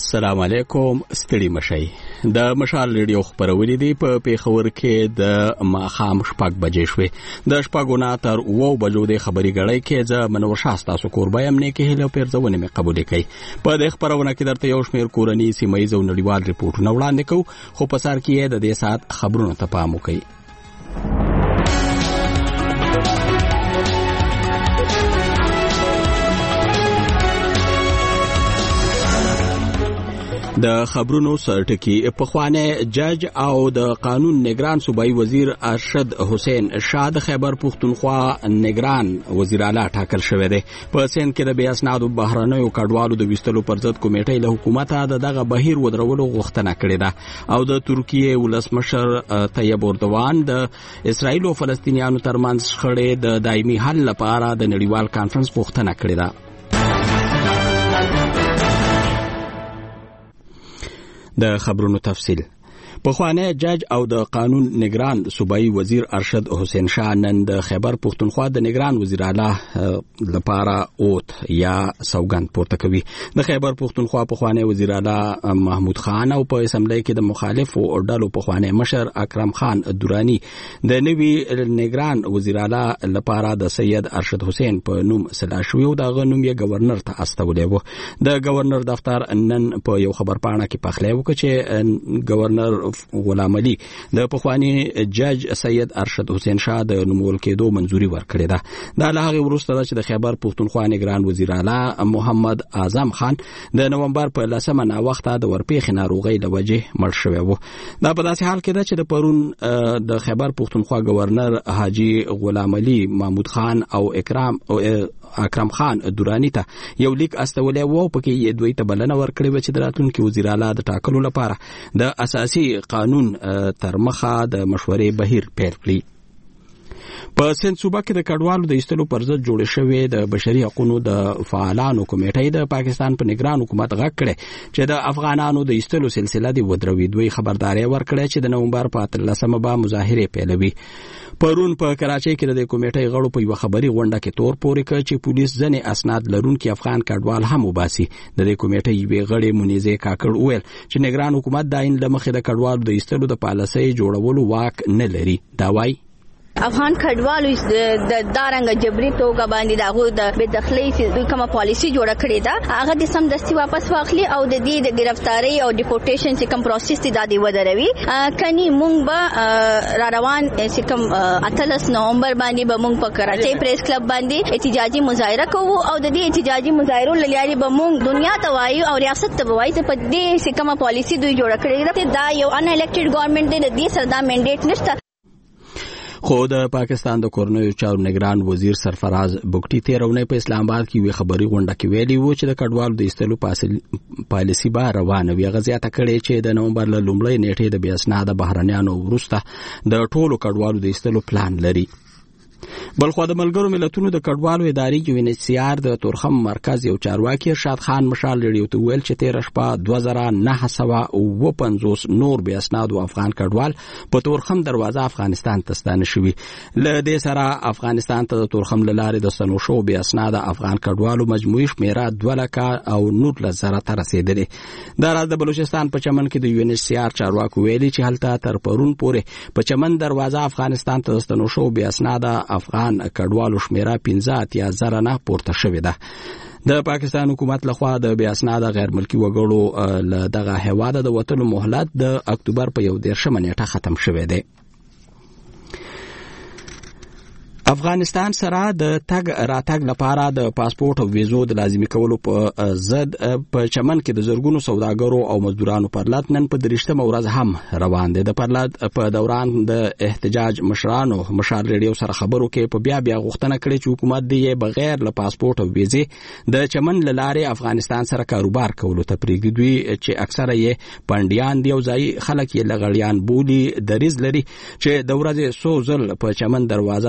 السلام علیکم. ستړي مشئ. د مشال ریډیو خبرونه دي په پیښور کې د ماخام شپږ بجې شوې. د شپږونه تر 9 بجو د خبري غړې کې ځ منور شاستا سو کوربایم نه کې هله پیرځونه مې قبول کړي. په د خبرونه کې درته یو شمیر کورنی سیمایي او نړیوال ریپورتونه وړاندې کوو، خو په سر کې د دې سات خبرونه ته پام وکړئ. د خبرونو سرټکی پخوانه جج او د قانون نگران صوبایي وزیر ارشد حسین شاه د خیبر پختونخوا نگران وزیر اعلی ټاکل شوی دی. په سند کې د بیا اسنادو بهرنیو کډوالو د وستلو پر ضد کمیټې له حکومت دغه بهیر ودرولو غوښتنه کړې ده او د ترکیه ولسمشر طیب اردوان د اسرایل او فلسطینیانو ترمنځ شخړې د دایمي حل لپاره د نړیوال کانفرنس غوښتنه کړې ده. د خبرونو تفصیل. پخوانه جج او د قانون نگران صوبایي وزیر ارشد حسین شاه نن د خیبر پختونخوا د نگران وزیر اعلی لپاره اوت یا سوګند پورته کوي. د خیبر پختونخوا پخوانه وزیر اعلی محمود خان او په اسمبلی کې د مخالفو ډلو پخوانه مشر اکرم خان دورانی د نوي نگران وزیر اعلی لپاره د سید ارشد حسین په نوم سلا شوی او د غنوم یې گورنر ته استولې وو. د گورنر دفتر نن په یو خبر پاڼه کې پخلی وکړ چې گورنر غلام علي د پخوانی جج سید ارشد حسین شاه د نومول کېدو منځوري ورکړې ده. دا له هغه وروسته چې د خیبر پختونخوا نگران وزیر اعلی محمد اعظم خان د نومبر په 10 نا وخته د ورپېخ ناروغي له وجې مړ شوی و. دا په داسې حال کې ده چې د پرون د خیبر پختونخوا گورنر حاجی غلام علي محمود خان او اکرم خان دورانی ته یو لیک استولې وو، پکې یې دوی ته بلنه ورکړې و چې د راتلونکي وزیر اعلی د ټاکلو لپاره د اساسي قانون تر مخه د مشورې بهیر پیل کړي. په سند صوبه کې د کډوالو د ایستلو پر ضد جوړ شوې د بشري حقوقو د فعالانو کمیټې د پاکستان په نگران حکومت غږ کړي چې د افغانانو د ایستلو سلسله دی ودروي. دوی خبرداري ورکړي چې د نومبر په 13 به مظاهره پیلوي. پرون په کراچۍ کې د کمیټې غړو په یو خبري غونډه کې تور پورې کړ چې پولیس ځنې اسناد لرونکي افغان کډوال هم وباسي. د دې کمیټې یوې غړي منیزه کاکړ وویل چې نگران حکومت داین لمخې د کډوالو د ایستلو د پالیسۍ جوړولو واک نه لري. دا وایي افغان کډوالو د دارنګ جبري توګه باندې دغه د بدخلي چې کومه پالیسي جوړه کړې ده هغه د سم دستي واپس واخلي او د دې د گرفتاری او ډیپورټیشن چې کوم پروسس دي د دې ودروي. کني مونږ به را روان چې کوم 18 نومبر باندې به مونږ په کراچۍ پریس کلب باندې احتجاجي مظاهره کوو او د دې احتجاجي مظاهرو لاري به مونږ دنیا ته وایو او ریاست ته وایو چې په دې چې کومه پالیسي دوی جوړه کړې ده دا یو ان الیکټډ ګورنمنت دی، د دې سره دا منډیټ نشته. خو د پاکستان د کورنیو چارو نگران وزیر سرفراز بګټي تیرونه په اسلام آباد کې وی خبري غونډه کې ویلي وو چې د کډوالو د ایستلو پالیسي به روانه وي. غزياته کړي چې د نومبر له لومړۍ نیټې د بیا اسناد بهرنیانو وروسته د ټولو کډوالو د ایستلو پلان لري. بلخو د ملګرو ملتونو د کډوالو ادارې UNHCR د تورخم مرکز یو چارواکي ارشاد خان مشال ریډیو ته ویل چې 13 شپه 2950 نور بیا اسناد افغان کډوال په تورخم دروازه افغانستان ته ستانه شوي. له دې سره افغانستان ته د تورخم لارې د ستنو شو بیا اسناد افغان کډوالو مجموعي شمیره 2,19,000 ته رسیدلې. دا راز د بلوچستان په چمن کې د UNHCR چارواکو ویلي چې هلته تر پرون پورې په چمن دروازه افغانستان ته د ستنو شو بیا اسناد افغان کډوالو شمیره 15,000 نه پورته شوې ده. د پاکستان حکومت لخوا د بیا اسناد غیر ملکی وګړو له دغه هیواده د وټلو مهلت د اکتوبر په 11 نیټه ختم شوې ده. افغانستان سره د تګ راتګ لپاره د پاسپورت او ویزو د لازمي کولو په ضد په چمن کې د زرګونو سوداګرو او مزدورانو پرلط نن په 30 ورځ هم روان دي. د پرلط په دوران د احتجاج مشرانو مشال ریډیو سره خبرو کې په بیا غوښتنه کړې چې حکومت دې بغیر له پاسپورت او ویزې د چمن لارې افغانستان سره کاروبار کولو ته پریږدي. دوی چې اکثره یې پندیان دی او ځای خلک یې لغړیان بولی دریز لري چې د ورځې 100 ځل په چمن دروازه سپین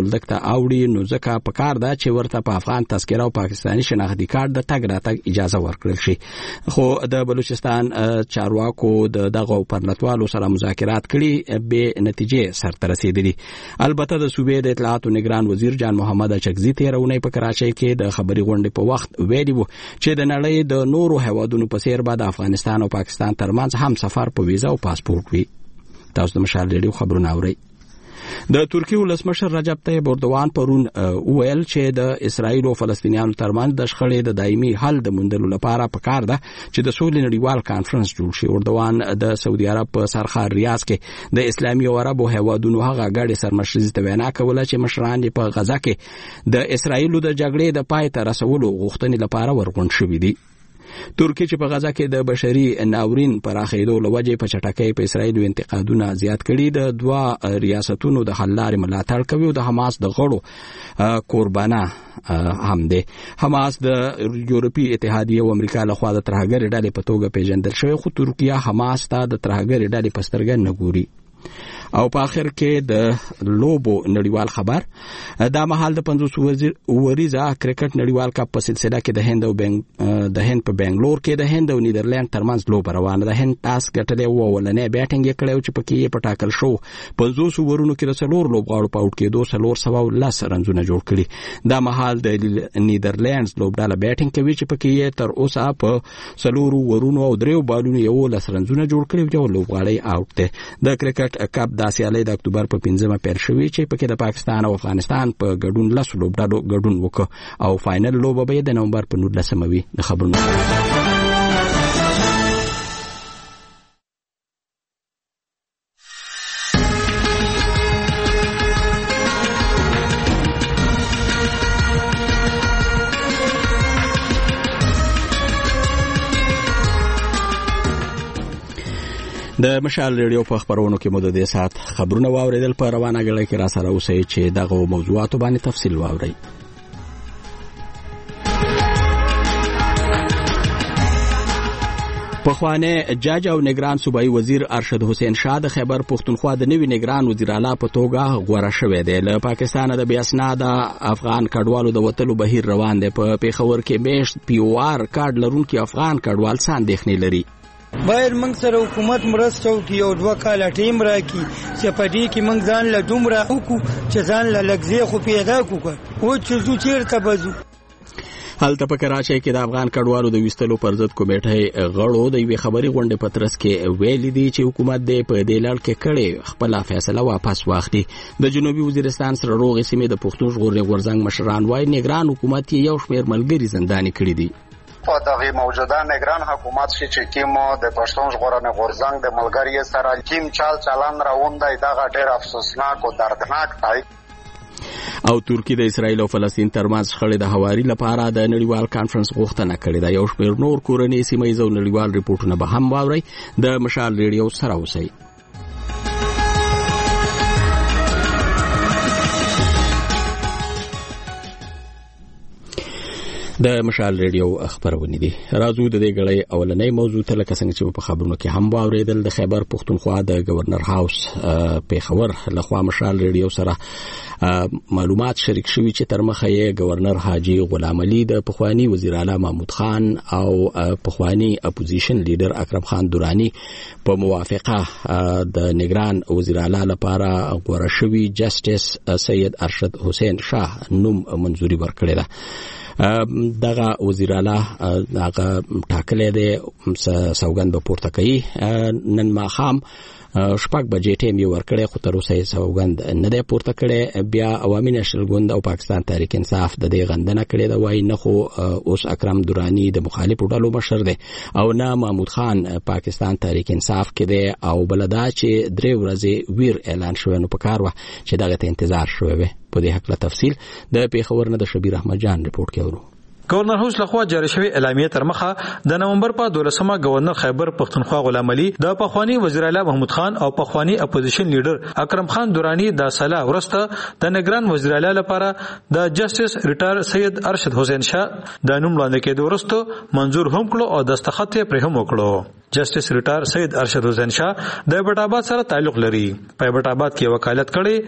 بولدک ته اوړي نو ځکه په کار ده چې ورته په افغان تذکره او پاکستاني شناختی کارت د تګ راتګ اجازه ورکړل شي. خو د بلوچستان چارواکو دغه پرلتوالو سره مذاکرات کړي به نتیجې سرته رسیدلي. البته د صوبې د اطلاعات او نگران وزیر جان محمد اچکزي تیرونی په کراچۍ کې د خبري غونډې په وخت ویلي وو چې د نړۍ د نورو هیوادونو په څیر به د افغانستان او پاکستان ترمنځ هم سفر په ویزا او پاسپورت وي. تاسو د مشال ریډیو خبرونه اورئ. د ترکیې ولسمشر رجب طیب اردوغان پرون ویل چې د اسرایل او فلسطینیانو ترمنځ د شخړې د دایمي حل د موندلو لپاره پکار ده چې د سولې نړیوال کانفرنس جوړ شي. اردوغان د سعودي عرب په سرخار ریاض کې د اسلامي او عربو هیوادونو هغه غاړي سرمشري ته وینا کوله چې مشران په غزا کې د اسرایل د جګړې د پای ته رسولو غوښتنې لپاره ورغونډ شوي دي. ترکیه چې په غزا کې د بشري ناورین پراخېدو لوجې په چټکۍ په اسرایل انتقادونه زیات کړي. د دوه ریاستونو د حل لارې ملاتړ کوي او د حماس د غړو قربانه هم دي. حماس د یورپی اتحادیه او امریکا له خوا د ترهګر ډلې په توګه پیژندل شوی، خو ترکیه حماس ته د ترهګر ډلې په سترګه نه ګوري. او په اخر کې د لوبو نړیوال خبر دا مهال د 50 وریزه کرکټ نړیوال کپ په سلسله کې د هند په بنگلور کې د هند او نیدرلند ترمنځ لوب روانه ده. هند ټاس ګټلې او ولنې بیټینګ یې کړو چې پکې په ټاکل شو 50 ورونو کې د څلور لوبغاړو په اوټ کې 210 رنزونه جوړ کړي. دا مهال د نیدرلندز لوبډاله بیټینګ کوي چې پکې تر اوسه په څلور ورونو او دریو بالونو 11 رنزونه جوړ کړي او لوبغاړی اوټ ده. د کرکټ کپ د سیالۍ د اکتوبر په 15مه پیل شوې چې پکې د پاکستان او افغانستان په ګډون 10 لوبډالو ګډون وکړ او فائنل لوبه به د نومبر په 19مه وي. د خبرونو د مشال ریډیو په خبرونو کې مو د دې سات خبرونه واوریدل. په روانه غړي کې را سره اوسئ چې دغه موضوعات باندې تفصیل واورئ. پخوانی جج او نگران صوبایي وزیر ارشد حسین شاه د خیبر پختونخوا د نوي نگران وزیر اعلی په توګه غوړه شوی دی. له پاکستان د بیاسناد افغان کډوالو د وتلو بهیر روان دی. په پیښور کې میشت پی او آر کارت لرونکي افغان کډوال ساندېښنې لري. باید موږ سره حکومت مرسته وکړي او 2 کاله ټیم راکړي چې په دې کې موږ ځان له دومره وکړو چې ځان له لږ خو پیدا کړو او چې زو چیرته بځو. هلته په کراچۍ کې د افغان کډوالو د وستلو پر ضد کمیټې غړو د یوې خبري غونډې په ترڅ کې ویلي دي چې حکومت د په دې لړ کې کړي خپل فیصله واپس واخلي. د جنوبي وزیرستان سره روغې سیمې د پښتون ژغورنې غورځنګ مشران وايي نگران حکومت یې یو شمېر ملګري زنداني کړي دي. په دغه موجوده نگران حکومت چې کیمو د پښتون ژغورنې غورځنګ د ملګری سره کیم چلن راوندای دغه ډېر افسوسناک او دردناک دی. او ترکیه د اسرایل او فلسطین ترمنځ شخړې د هواري لپاره د نړیوال کانفرنس غوښتنه کړې ده. یو شمېر نور کورنۍ سیمه ییز او نړیوال ریپورتونه به هم واورئ. د مشال ریډیو سره اوسئ. د مشال ریډیو خبرونه دي. راځو د دې غړې اولنۍ موضوع ته لکه څنګه چې په خبرونو کې هم واوریدل د خیبر پختونخوا د گورنر هاوس پیښور لخوا مشال ریډیو سره معلومات شریک شوي چې تر مخه یې گورنر حاجی غلام علي د پخوانی وزیر اعلی محمود خان او پخوانی اپوزیشن لیډر اکرم خان دورانی په موافقه د نگران وزیر اعلی لپاره غوړه شوی جسټس سید ارشد حسین شاه نوم منځوري ورکړی ده. دغه وزیر اعلی هغه ټاکلې ده سوګند به پورته کوي. نن ماښام 6 بجې ټیم یې ورکړی خو تر اوسه یې سوګند نه دی پورته کړی. بیا عوامي نېشنل ګوند او پاکستان تحریک انصاف د دې غندنه کړې ده. وایي نه خو اوس اکرم دورانی د مخالفو ډلو مشر دی او نه محمود خان پاکستان تحریک انصاف کې دی او بل دا چې 3 ورځې ویر اعلان شوی نو په کار و چې دغه ته انتظار شوی وي. په دې حق له تفصیل د پیښور نه د شبیر احمد جان ریپورت کوي. گورنر هاوس لخوا جاری شوی اعلامیه تر مخه د نومبر په 12مه گورنر خیبر پختونخوا غلام علي د پخوانی وزیر اعلی محمود خان او پخوانی اپوزیشن لیډر اکرم خان دورانی د سلا ورسته د نگران وزیر اعلی لپاره د جسټس ریټایر سید ارشد حسین شاه د نوم لاندې کېدو ورسته منظور هم کړو او دستخط یې پر هم وکړو. جسټس ریټایر سید ارشد حسین شاه د بټ آباد سره تعلق لري. په بټ آباد کې وکالت کړي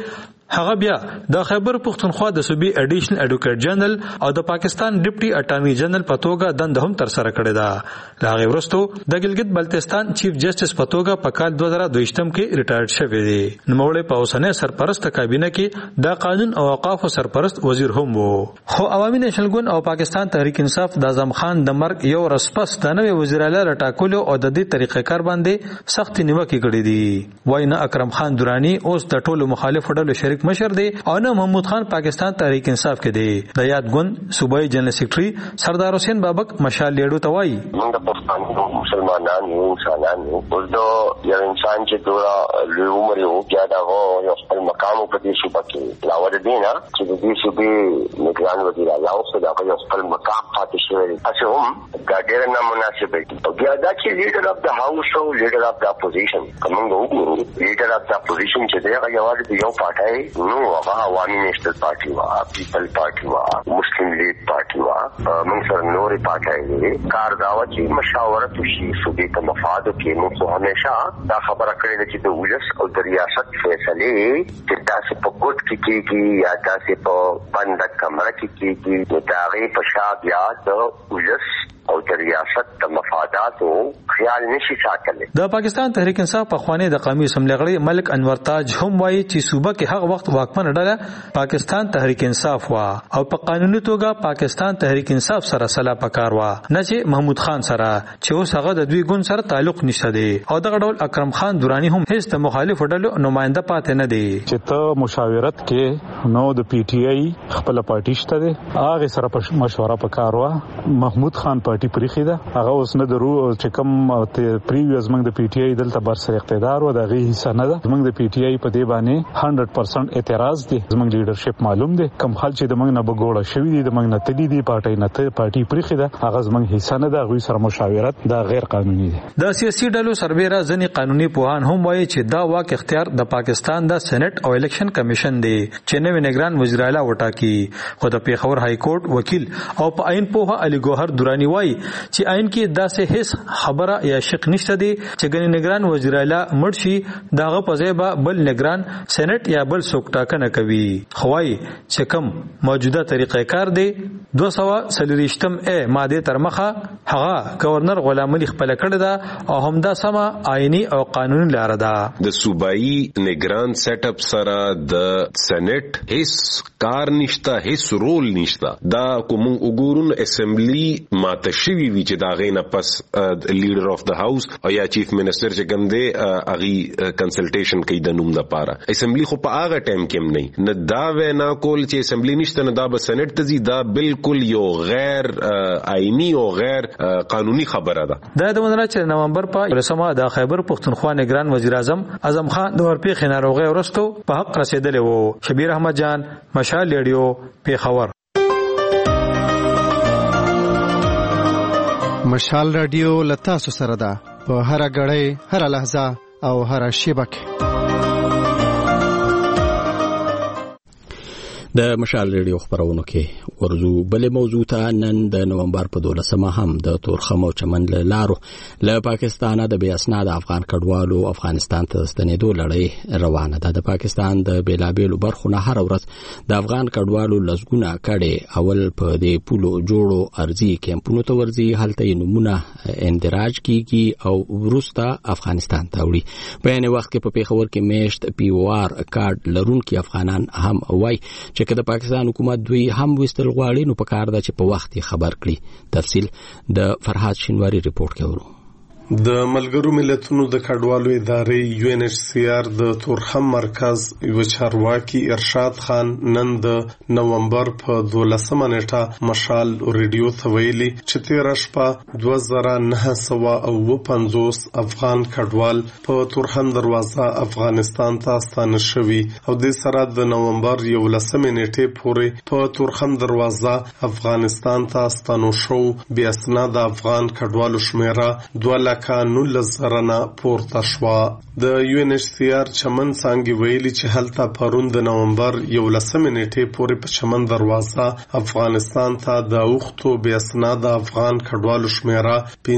هغه بیا د خیبر پختونخوا د صوبې اډیشنل ایډوکیټ جنرال او د پاکستان ډیپټي اټارنی جنرال په توګه دنده هم تر سره کړې ده. هغه ورستو د ګلګت بلتستان چیف جسټس په توګه په کال 2022 کې ریټایر شوی دی. نوموړی په اوسنۍ سرپرست کابینه کې د قانون او اوقاف سرپرست وزیر هم وو. خو عوامي نېشنل ګوند او پاکستان تحریک انصاف د اعظم خان د مرګ یو ورځ پس د نوې وزیر اعلی لټاکلو او د دې طریقې کار باندې سخت نیوکې کړې دي. وای نه اکرم خان درانی اوس د ټولو مخالف ډلو شریک مشر دی او نه محمود خان پاکستان تحریک انصاف کې دی. د یاد ګوند صوبایي جنرال سیکریټري سردار حسین بابک مشال لیډو ته وایي موږ د پښتنو مسلمانان یو انسانان یو یو انسان چې دوه لوی عمر یو بیا دا یو خپل مقام په دې شو پکې لاور دینا چې د دې صوبې نگران وزیر اعلی او صدا یو خپل مقام پاتې شوی اسه هم دا ډېر نامناسب دی. او بیا دا چې لیډر اف د هاوس او لیډر اف د اپوزیشن کومه وګورو لیډر اف د اپوزیشن چې دی هغه یوازې یو پارټي نو هغه عوامي نېشنل پارټي وا پیپل پارټي وا مسلم لیگ پارټي وا موږ سره نورې پارټي دي کار دا و چې مشاورت وشي صوبې ته مفاد کې موږ همیشه دا خبره کړې ده چې د ولس او د ریاست فیصلې چې تاسو په ګډ کې کیږي یا تاسو په بند کمره کې کیږي دا غي په شاب یا د ولس او د ریاست د مفاداتو خیال نشي ساتل. د پاکستان تحریک انصاف په خوانې د قومي اسمبلی غړي ملک انور تاج هم وایي چې صوبه کې هغه وخت واکمن ډله پاکستان تحریک انصاف وا او په قانوني توګه پاکستان تحریک انصاف سره سلا پکار وا نه چې محمود خان سره چې اوس هغه د دوی ګوند سره تعلق نشته دی او دغه ډول اکرم خان درانی هم هیڅ د مخالف ډلو نماینده پاتې نه دی. چې ته مشاورت کې نو د پی ټی آی خپل پارټي شته دی هغه سره مشوره پکار وا محمود خان پارټي پریخي ده هغه اوس نه درو چې کوم پریویس موږ د پی ټی آی دلته بر سره اقتدار و دغه حصہ نه ده موږ د پی ټی آی په دی باندې 100% اعتراض دي موږ لیډرشپ معلوم دي کم خل چې د موږ نه بګوړه شوی دي د موږ نه تدي دي پارټي پریخي ده هغه موږ حصہ نه ده غوي سره مشاورت دا غیر قانوني دي. د سیاسي ډلو سربېره ځنی قانوني پوهان هم وایي چې دا واک اختیار د پاکستان د سېنات او الیکشن کمیشن دی چې نوې نگران وزیر اعلی وټاکي. خو د پیښور های کورټ وکیل او په عین پوها علي ګوهر درانی وایي چې عین کې داسې هیڅ خبره یا شک نشته دی چې ګنې نگران وزیر اعلی مړ شي داغه په ځای به بل نگران سېنات یا بل څوک ټاکنه کوي. خوای چې کوم موجوده طریقې کار دی 240 ماده تر مخه هغه گورنر غلام علي خپل کړی دا او همدا سم آئینی او قانوني لار ده. د صوبایي نگران سیټ اپ سره د سېنات هیڅ کار نشته هیڅ رول نشته. دا کوم وګورون اسمبلی ماتشوي وی چې دا غینه پس لیډر اف د هاوس او یا چیف منسٹر چې کوم دی اغي کنسلټیشن کوي د نوم لپاره اسمبلی خو په هغه ټایم کې نه دا وینا کول چې اسمبلی نشته نه دا به سېنات ته زی دا بالکل یو غیر آئینی او غیر قانوني خبره ده. د دمنره چې نومبر په رسمه د خیبر پختونخوا نگران وزیر اعظم خان د ورپېښې ناروغي ورستو په حق رسیدلی وو. شبیر احمد جان مشال لیډیو پیښور. مشال رادیو لتاسو سره ده په هر غړې هر لحظه او هر شیبه کې. د مشال ریډیو خبرونو کې ورزو بلې موضوع ته نن د نومبر په 12 هم د تورخم او چمن لارو له پاکستانه د بې اسناد افغان کډوالو افغانستان ته ستنېدو لړۍ روانه ده. د پاکستان د بیلابېلو برخو نه هر ورځ د افغان کډوالو لسګونه کډې اول په دې پولو جوړو ارزي کیمپونو ته ورځي هلته یې نمونه اندراج کیږي او وروسته افغانستان ته وړي. په یعنی وخت کې په پیښور کې میشت پی او آر کارت لرونکي افغانان هم وای چې د پاکستان حکومت دوی هم وستل غواړي نو په کار ده چې په وخت خبر کړي. تفصیل د فرحات شینواری ریپورت کې ورو. د ملګرو ملتونو د کډوالو ادارې یو ان ایچ سی آر د تورخم مرکز یو چارواکي ارشاد خان نن د نومبر په 12 نیټه مشال ریډیو ته ویلي چې 13 شپه 2950 افغان کډوال په تورخم دروازه افغانستان ته ستانه شوي او د سره د نومبر 11 نیټه پورې په تورخم دروازه افغانستان ته ستانه شو بیا اسناد افغان کډوالو شمیره 2 لکه 19,000 نه پورته شوه. د UNHCR چمن څانګې ویلي چې هلته پرون د نومبر 11 نیټې پورې په چمن دروازه افغانستان ته د اوختو بې اسناده افغان کډوالو شمیره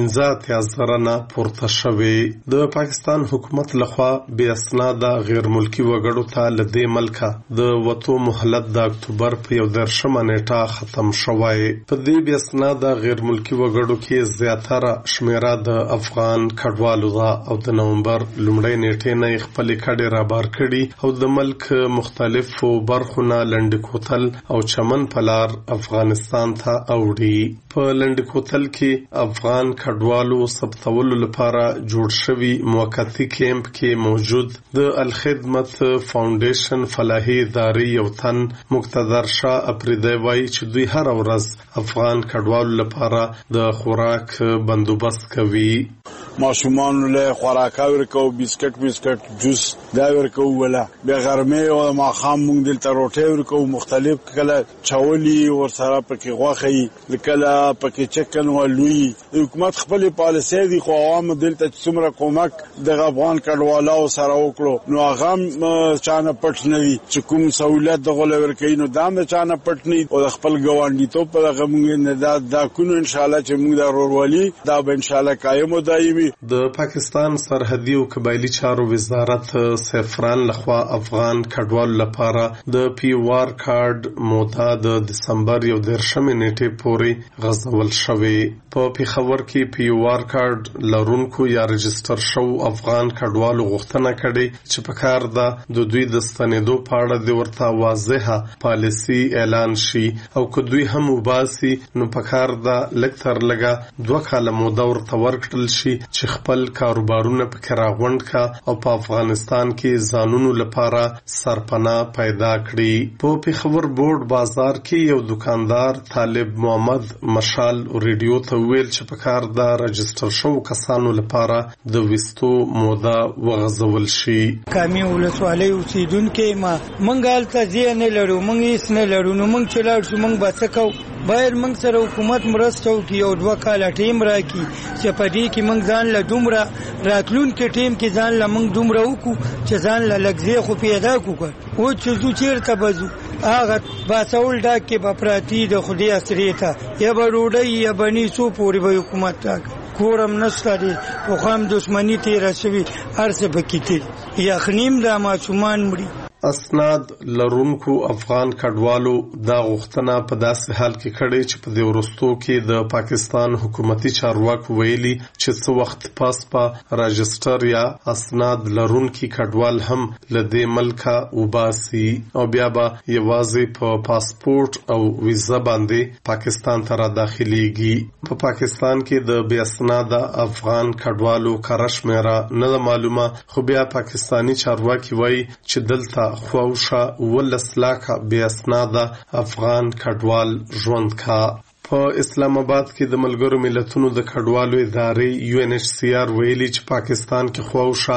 15,000 نه پورته شوې. د پاکستان حکومت لخوا بې اسناده غیر ملکی وګړو ته له دې ملکه د وتو مهلت د اکتوبر په 11 نیټه ختم شوی. په دې بې اسناده غیر ملکی وګړو کې زیاتره شمیره د افغان کډوالو ده او د نومبر لومړۍ نیټې نه خپل کډې رابار کړي او د ملک مختلفو برخونه لنډ کوتل او چمن پلار افغانستان ته اوړي. په لنډ کوتل کې افغان کډوالو ثبتولو لپاره جوړ شوی موقتی کیمپ کې موجود د الخدمت فاونډیشن فلاحي ادارې یو تن مقتدر شاه اپریدی وایي چې دوی هر ورځ افغان کډوالو لپاره د خوراک بندوبست کوي. ماشومان له خوراکا ورکو بسکټ جوس دا ورکو ولا به غرمه او ماخام مونږ دلته روټي ورکو مختلف کله چاولي ور سره پکې غوخي کله پکې چکن او لوی. حکومت خپل پالیسي دي خو عوام دلته څومره کومک د افغان کډوالو سره وکړو نو هغه چانه پټ نه وي چې کوم سہولت دغه ورکې نو دام چانه پټ نه او خپل ګوانډي ته په هغه مونږ نه دا کو ان شاء الله چې مونږ د رورولي دا به ان شاء الله قائم او دایمي. د پاکستان سرحدي او قبایلی چارو وزارت سفران لخوا افغان کډوالو لپاره د POR کارت موده د دسمبر 11 نیټې پورې غځول شوې. په پیښور کې POR کارت لرونکو یا رجستر شو افغان کډوالو غوښتنه کړې چې په کار د دوی د ستنېدو په اړه د ورته واضحه پالیسي اعلان شي او که دوی هم وباسي نو په کار د لکتر لګه 2 کاله موده ورته ورکړل شي چې خپل کاروبارونه پکې راغونډ کا او په افغانستان کې ځانونو لپاره سرپناه پیدا کړي. په پیښور بورډ بازار کې یو دکاندار طالب محمد مشال ریډیو ته ویل چې په کار د رجستر شو کسانو لپاره د وستو موده وغځول شي. کامی ولسوالۍ اوسیدونکو ما منګال ته ځین نه لرو مونږ هیڅ نه لرو نو مونږ چلاړ شو مونږ بسکو باید مونږ سره حکومت مرسته وکړي او 2 کاله ټیم راکړي چې په دې کې مونږ ځان له دومره راتلون کې ټیم کې ځان له مونږ دومره وکړو چې ځان له لګزې خو پیدا کړو او چې زو چیرته بزو هغه باسول دا کې په پراتی د خودي اسرې ته یا بروډي یا بني سو پوری به حکومت تا کورم نشته دي خو هم دښمنی تیر شوی ارسه بکیته یا خنیم د ماشومان مړي. اسناد لرونکو افغان کډوالو دا غوښتنه په داسې حال کې کړې چې په دې ورستو کې د پاکستان حکومتي چارواکو ویلي چې څو وخت پس په راجستر یا اسناد لرونکي کډوال هم له دې ملکه وباسي او بیا به یوازې په پاسپورت او ویزا باندې پاکستان ته را داخليږي. په پاکستان کې د بې اسناده افغان کډوالو کره شمیره نه معلومه خو بیا پاکستانی چارواکي وایي چې دلته خواوشا 19 لکه بې اسناده افغان کډوال ژوند کا. په اسلام آباد کې د ملګرو ملتونو د کډوالو ادارې UNHCR ویلي چې پاکستان کې خواوشا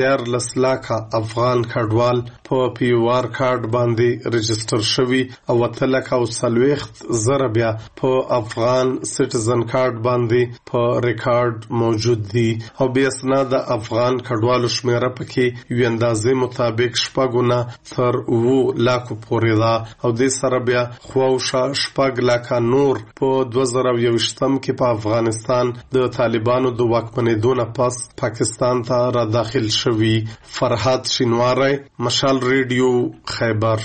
14 لکه افغان کډوال په POR کارت باندې رجستر شوی او 3,40,000 بیا په افغان سټیزن کارت باندې په ریکارډ موجود دي او بې اسناده افغان کډوالو شمیره پکې یو اندازې مطابق 6 تر 9 لکه پورې ده او د سره بیا خواوشا 6 لکه نور په 2021 کې په افغانستان د طالبانو د واکمنېدو نه پس پاکستان ته را داخل شوی. فرحات شینواری مشال ریډیو خیبر.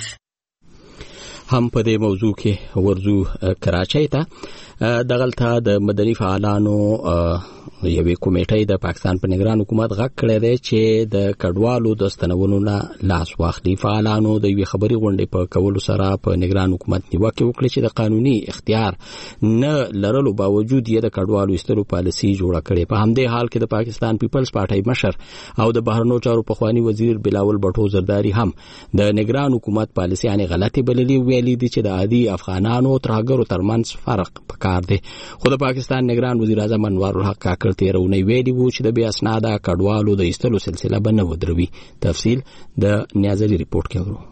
هم په دې موضوع کې ورزو کراچۍ ته دغلطه د مدني فعالانو یوې کمیټې د پاکستان په نگران حکومت غږ کړی دی چې د کډوالو د ستنولو نه لاس واخلي. فعالانو د یوې خبري غونډې په کولو سره په نگران حکومت نیوکه وکړه چې د قانوني اختیار نه لرلو باوجود یې د کډوالو ایستلو پالیسي جوړه کړې. په همدې حال کې د پاکستان پیپلز پارټي مشر او د بهرنیو چارو پخوانی وزیر بلاول بټو زرداری هم د نگران حکومت پالیسي یعنی غلطي بللې ویلي دي چې د عادي افغانانو ترهګرو ترمنځ فرق پکار دی. خو د پاکستان نگران وزیر اعظم انوار الحق کاکړ تیرونی ویلي وو چې د بې اسناده کډوالو د ایستلو سلسله به نه ودروي. تفصیل د نیازلي ریپورت کې ورو.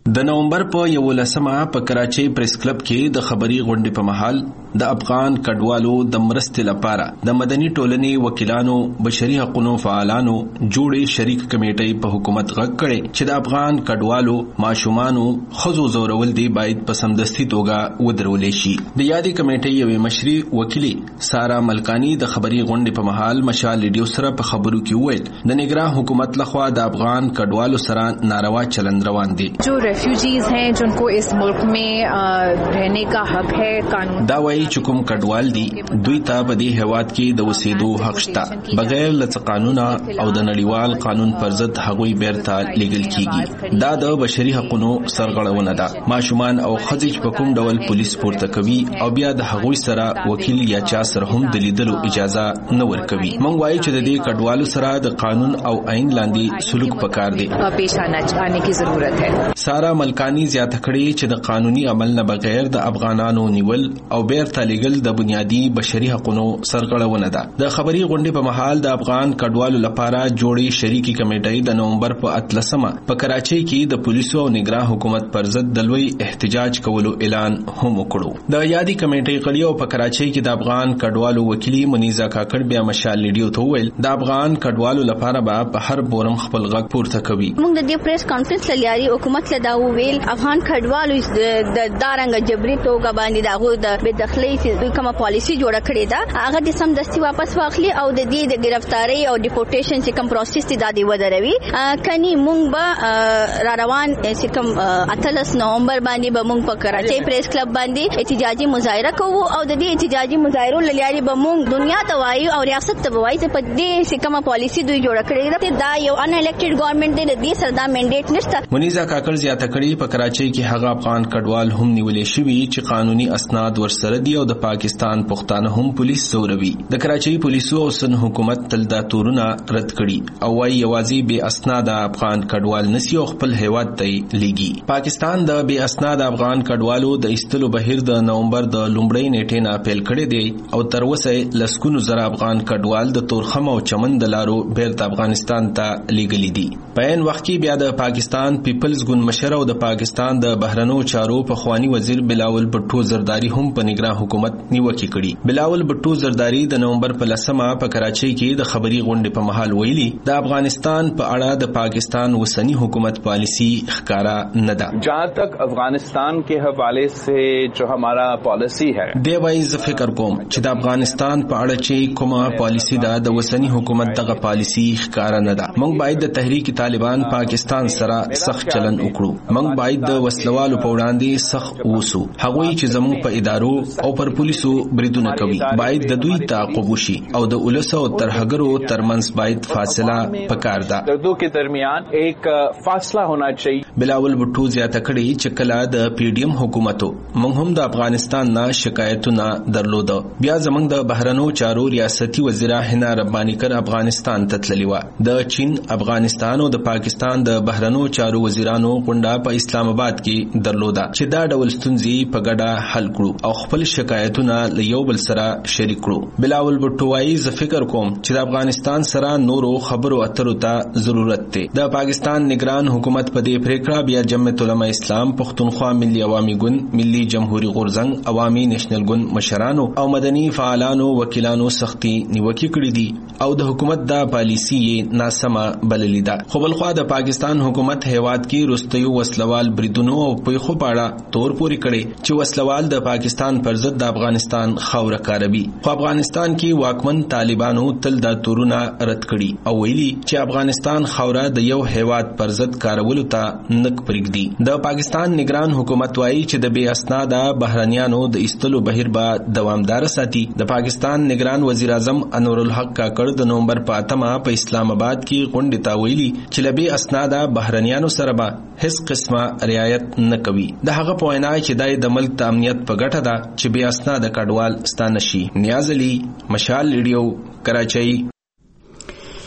د نومبر په 11 په کراچۍ پریس کلب کې د خبري غونډې په محل د افغان کډوالو د مرستې لپاره د مدني ټولنې وکیلانو بشري حقوقو فعالانو جوړې شریک کمیټې په حکومت غږ کړي چې د افغان کډوالو ماشومانو خزو زورول دی باید په سمدستي توګه ودرولې شي. د یادې کمیټې یوې مشري وکیلي سارا ملکانی د خبري غونډې په محل مشال ریډیو سره په خبرو کې وویل د نگران حکومت لخوا د افغان کډوالو سره ناروا چلند روان دي. जो रेफ्यूजीज हैं जिनको इस मुल्क में रहने का हक है कानून دا وایي چې کوم کډوال دي دوی ته په دې هیواد کې د اوسېدو حق شته بغیر له قانون او د نړیوال قانون پر ضد هغوی بیرته لیږل کیږي. دا د بشري حقوقو سرغړونه ده. ماشومان او ښځې په کوم ډول پولیس پورته کوي او بیا د هغوی سره وکیل یا چا سره هم د لیدلو اجازه نه ورکوي. موږ وایو چې د دې کډوالو سره د قانون او آئین لاندې سلوک پکار دی پیش آنے کی ضرورت ہے. سارا ملکانی زیاته کړي چې د قانوني عمل نه بغیر د افغانانو نیول او بیرته لیږل د بنیادی بشري حقوقو سرغړونه ده. د خبري غونډې په محل د افغان کډوالو لپاره جوړې شریکی کمیټې د نومبر په 13 په کراچۍ کې د پولیسو او نگران حکومت پر ضد د لوی احتجاج کولو اعلان هم وکړو. د یادې کمیټې غړي او په کراچۍ کې د افغان کډوالو وکیلی منیزا کاکړ بیا مشال ریډیو ته وویل د افغان کډوالو لپاره به په هر فورم خپل غږ پورته کوي. موږ د دې پریس کانفرنس لري حکومت له دا ویل افغان کډوالو د دارنګ جبري توګه باندې دغه د بدخلي چې کومه پالیسی جوړه کړې ده هغه د سم دستي واپس واخلي او د دې د گرفتاری او ډیپورټیشن چې کوم پروسس دي د دې ودروي. کني موږ به را روان چې کوم 18 نومبر باندې به موږ په کراچۍ پریس کلب باندې احتجاجي مظاهره کوو او د دې احتجاجي مظاهرو لاري به موږ دنیا ته وایو او ریاست ته وایو چې په دې چې کومه پالیسی دوی جوړه کړې ده دا یو ان الیکټډ ګورنمنت دی د دې سره دا منډیټ نشته. منیزا کاکړ زیاته کړي په کراچۍ کې هغه افغان کډوال هم نیولې شوي چې قانوني اسناد ورسره دي او د پاکستان پښتانه هم پولیس زوروي. د کراچۍ پولیسو او سن حکومت تل دا تورونه رد کړي او وايي یوازې بے اسناد افغان کډوال نسی او خپل هیواد ته لیږي. پاکستان د بے اسناد افغان کډوالو د ایستلو بهیر د نومبر د لومړۍ نیټې نه پیل کړی دی او تر اوسه لسکونو زره افغان کډوال د تورخم او چمن د لارو بیرته افغانستان ته لیږلي دي. په عین وخت کې بیا د پاکستان پیپلز ګوند مشر او د پاکستان د بهرنیو چارو پخوانی وزیر بلاول بټو زرداری هم په نگران حکومت نیوکه کړي. بلاول بټو زرداری د نومبر په 10 په کراچۍ کې د خبري غونډې په محل ویلي د افغانستان په اړه د پاکستان وسنی حکومت پالیسی ښکارا نه ده. جہاں تک افغانستان کے حوالے سے جو ہمارا پالیسی ہے دی وایز فکر کوم چې د افغانستان په اړه چې کومه پالیسی ده د وسنی حکومت دغه پالیسی ښکارا نه ده. موږ باید د تحریک طالبان پاکستان سره سخت چلن وکړو. موږ باید د وسلوالو په وړاندې سخت اوسو. هغوی چې زموږ په ادارو او پر پولیسو بریدونه کوي باید د دوی تعقیب وشي او د ولس او ترهګرو ترمنځ باید فاصله پکار ده. د دوی کې درمیان ایک فاصله ہونا چاہیے. بلاول بټو زیاته کړي چې کله د پی ډی ایم حکومتو موږ هم د افغانستان نه شکایتونه درلوده. بیا زموږ د بهرنیو چارو ریاستي وزیر حنا ربانی کر افغانستان ته تللی و. د چین افغانستان او د پاکستان د بهرنیو چارو وزیرانو غونډه په اسلام آباد کې درلوده چې دا ډول ستونزې په ګډه حل کړو او خپل شکایتونه له یو بل سره شریک کړو. بلاول بټو وايي زه فکر کوم چې د افغانستان سره نورو خبرو اترو ته ضرورت دی. د پاکستان نگران حکومت په دې پریکړه بیا جمعیت علماء اسلام پښتونخوا ملي عوامي ګوند ملي جمهوریت غورځنګ عوامي نېشنل ګوند مشرانو او مدني فعالانو وکیلانو سختي نیوکه کړې دي او د حکومت دا پالیسی یې ناسمه بللې ده. خو بل خوا د پاکستان حکومت هیواد کې رستيو وسلوال بریدونو او پیښو پاړه تور پوري کړي چې وسلوال د پاکستان پر ضد د افغانستان خوره کاروي. خو افغانستان کې واکمن طالبانو تل دا تورونه رد کړي او ویلي چې افغانستان خوره د یو هیواد پر ضد کارولو ته نک پرېږدي. د پاکستان نگران حکومت وايي چې د بے اسناده بهرنیانو د ایستلو بهیر به دوامدار ساتي. د پاکستان نگران وزیر اعظم انور الحق کاکړ د نومبر په 8 په اسلام آباد کې غونډه تا ویلي چې لبي اسناده بهرنیانو سره به هیڅ قسمه رعایت نه کوي. د هغه په وینا چې د ملک د امنیت په ګټه ده چې بے اسناده کډوال ستانه شي. نیاز علي مشال ریډیو کراچۍ.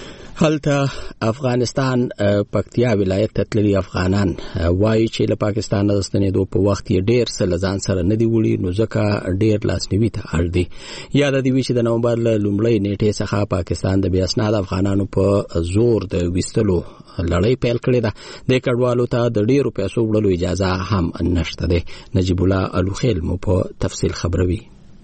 هلته افغانستان پکتیا ولایت ته تللي افغانان وایي چې له پاکستان د ستنېدو په وخت یې ډېر څه له ځان سره نه دي وړي، نو ځکه ډېر لاسنیوي ته اړ دي. یاد دې وي چې د نومبر له لومړۍ نیټې څخه پاکستان د بې اسناده افغانانو په زور د ویستلو لړۍ پیل کړې ده. د کډوالو ته د ډېرو پیسو وړلو اجازه هم نشته ده. نجیب الله الوخیل مو په تفصیل خبروي.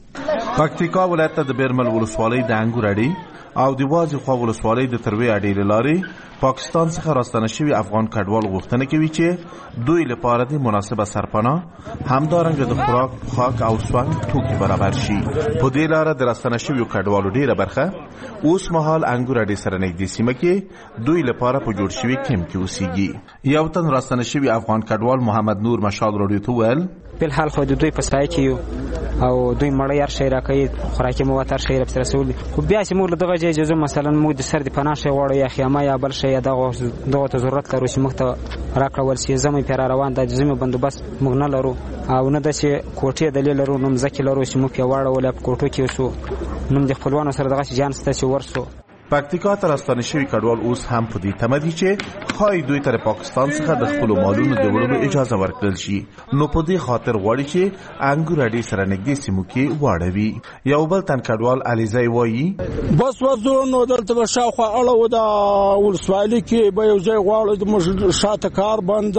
پکتیکا ولایت ته د بیرمل ولسوالۍ د انګور اډې او د وازی خوا ولسوالۍ د تروی اډې لارې پاکستان څخه راستنه شوي افغان کډوال غوښتنه کوي چې دوی لپاره د مناسبه سرپناه همدارنګه د خوراک، خاک او سونګ توکي برابر شي. په دې لاره د راستنه شویو کډوالو ډیره برخه اوس مهال انګور اډې سره نږدې سیمه کې دوی لپاره په جوړ شوي کیمپ کې اوسېږي. یو تن راستنه شوي افغان کډوال محمد نور مشال راډیو ته ویل بل حال خو دوی په سایه کې او دوی مړی هر شی راکوي، خوراکي مواد هر شی راپسې رسول. خو بیا چې موږ له دغه ځای اجازه مثلا موږ د سر د پناه شی غواړو یا خیمه یا بل شی یا دغه ته ضرورت لرو چې موږ ته راکړول شي. زمې پرې روان د زمې بندوبست موږ نه لرو او نه داسې کوټې دلیل لرو، نه مځکې لرو چې موږ پرې واړو په کوټو کې اوسو، نو د خپلوانو سره دغه جان سته چې ورسو. پکتیکا ته راستنه شوي کډوال اوس هم په دې تمه دي چې ښایي دوی ته پاکستان څخه د خپلو مالونو د وړلو اجازه ورکړل شي، نو په دې خاطر غواړي چې انګور اډې سره نږدې سیمو کې واړوي. یو بل تن کډوال علیزی وایي بس وځو نو دلته به شاوخوا اړه د ولسوالۍ کې به یو ځای غواړو د شاته کار بند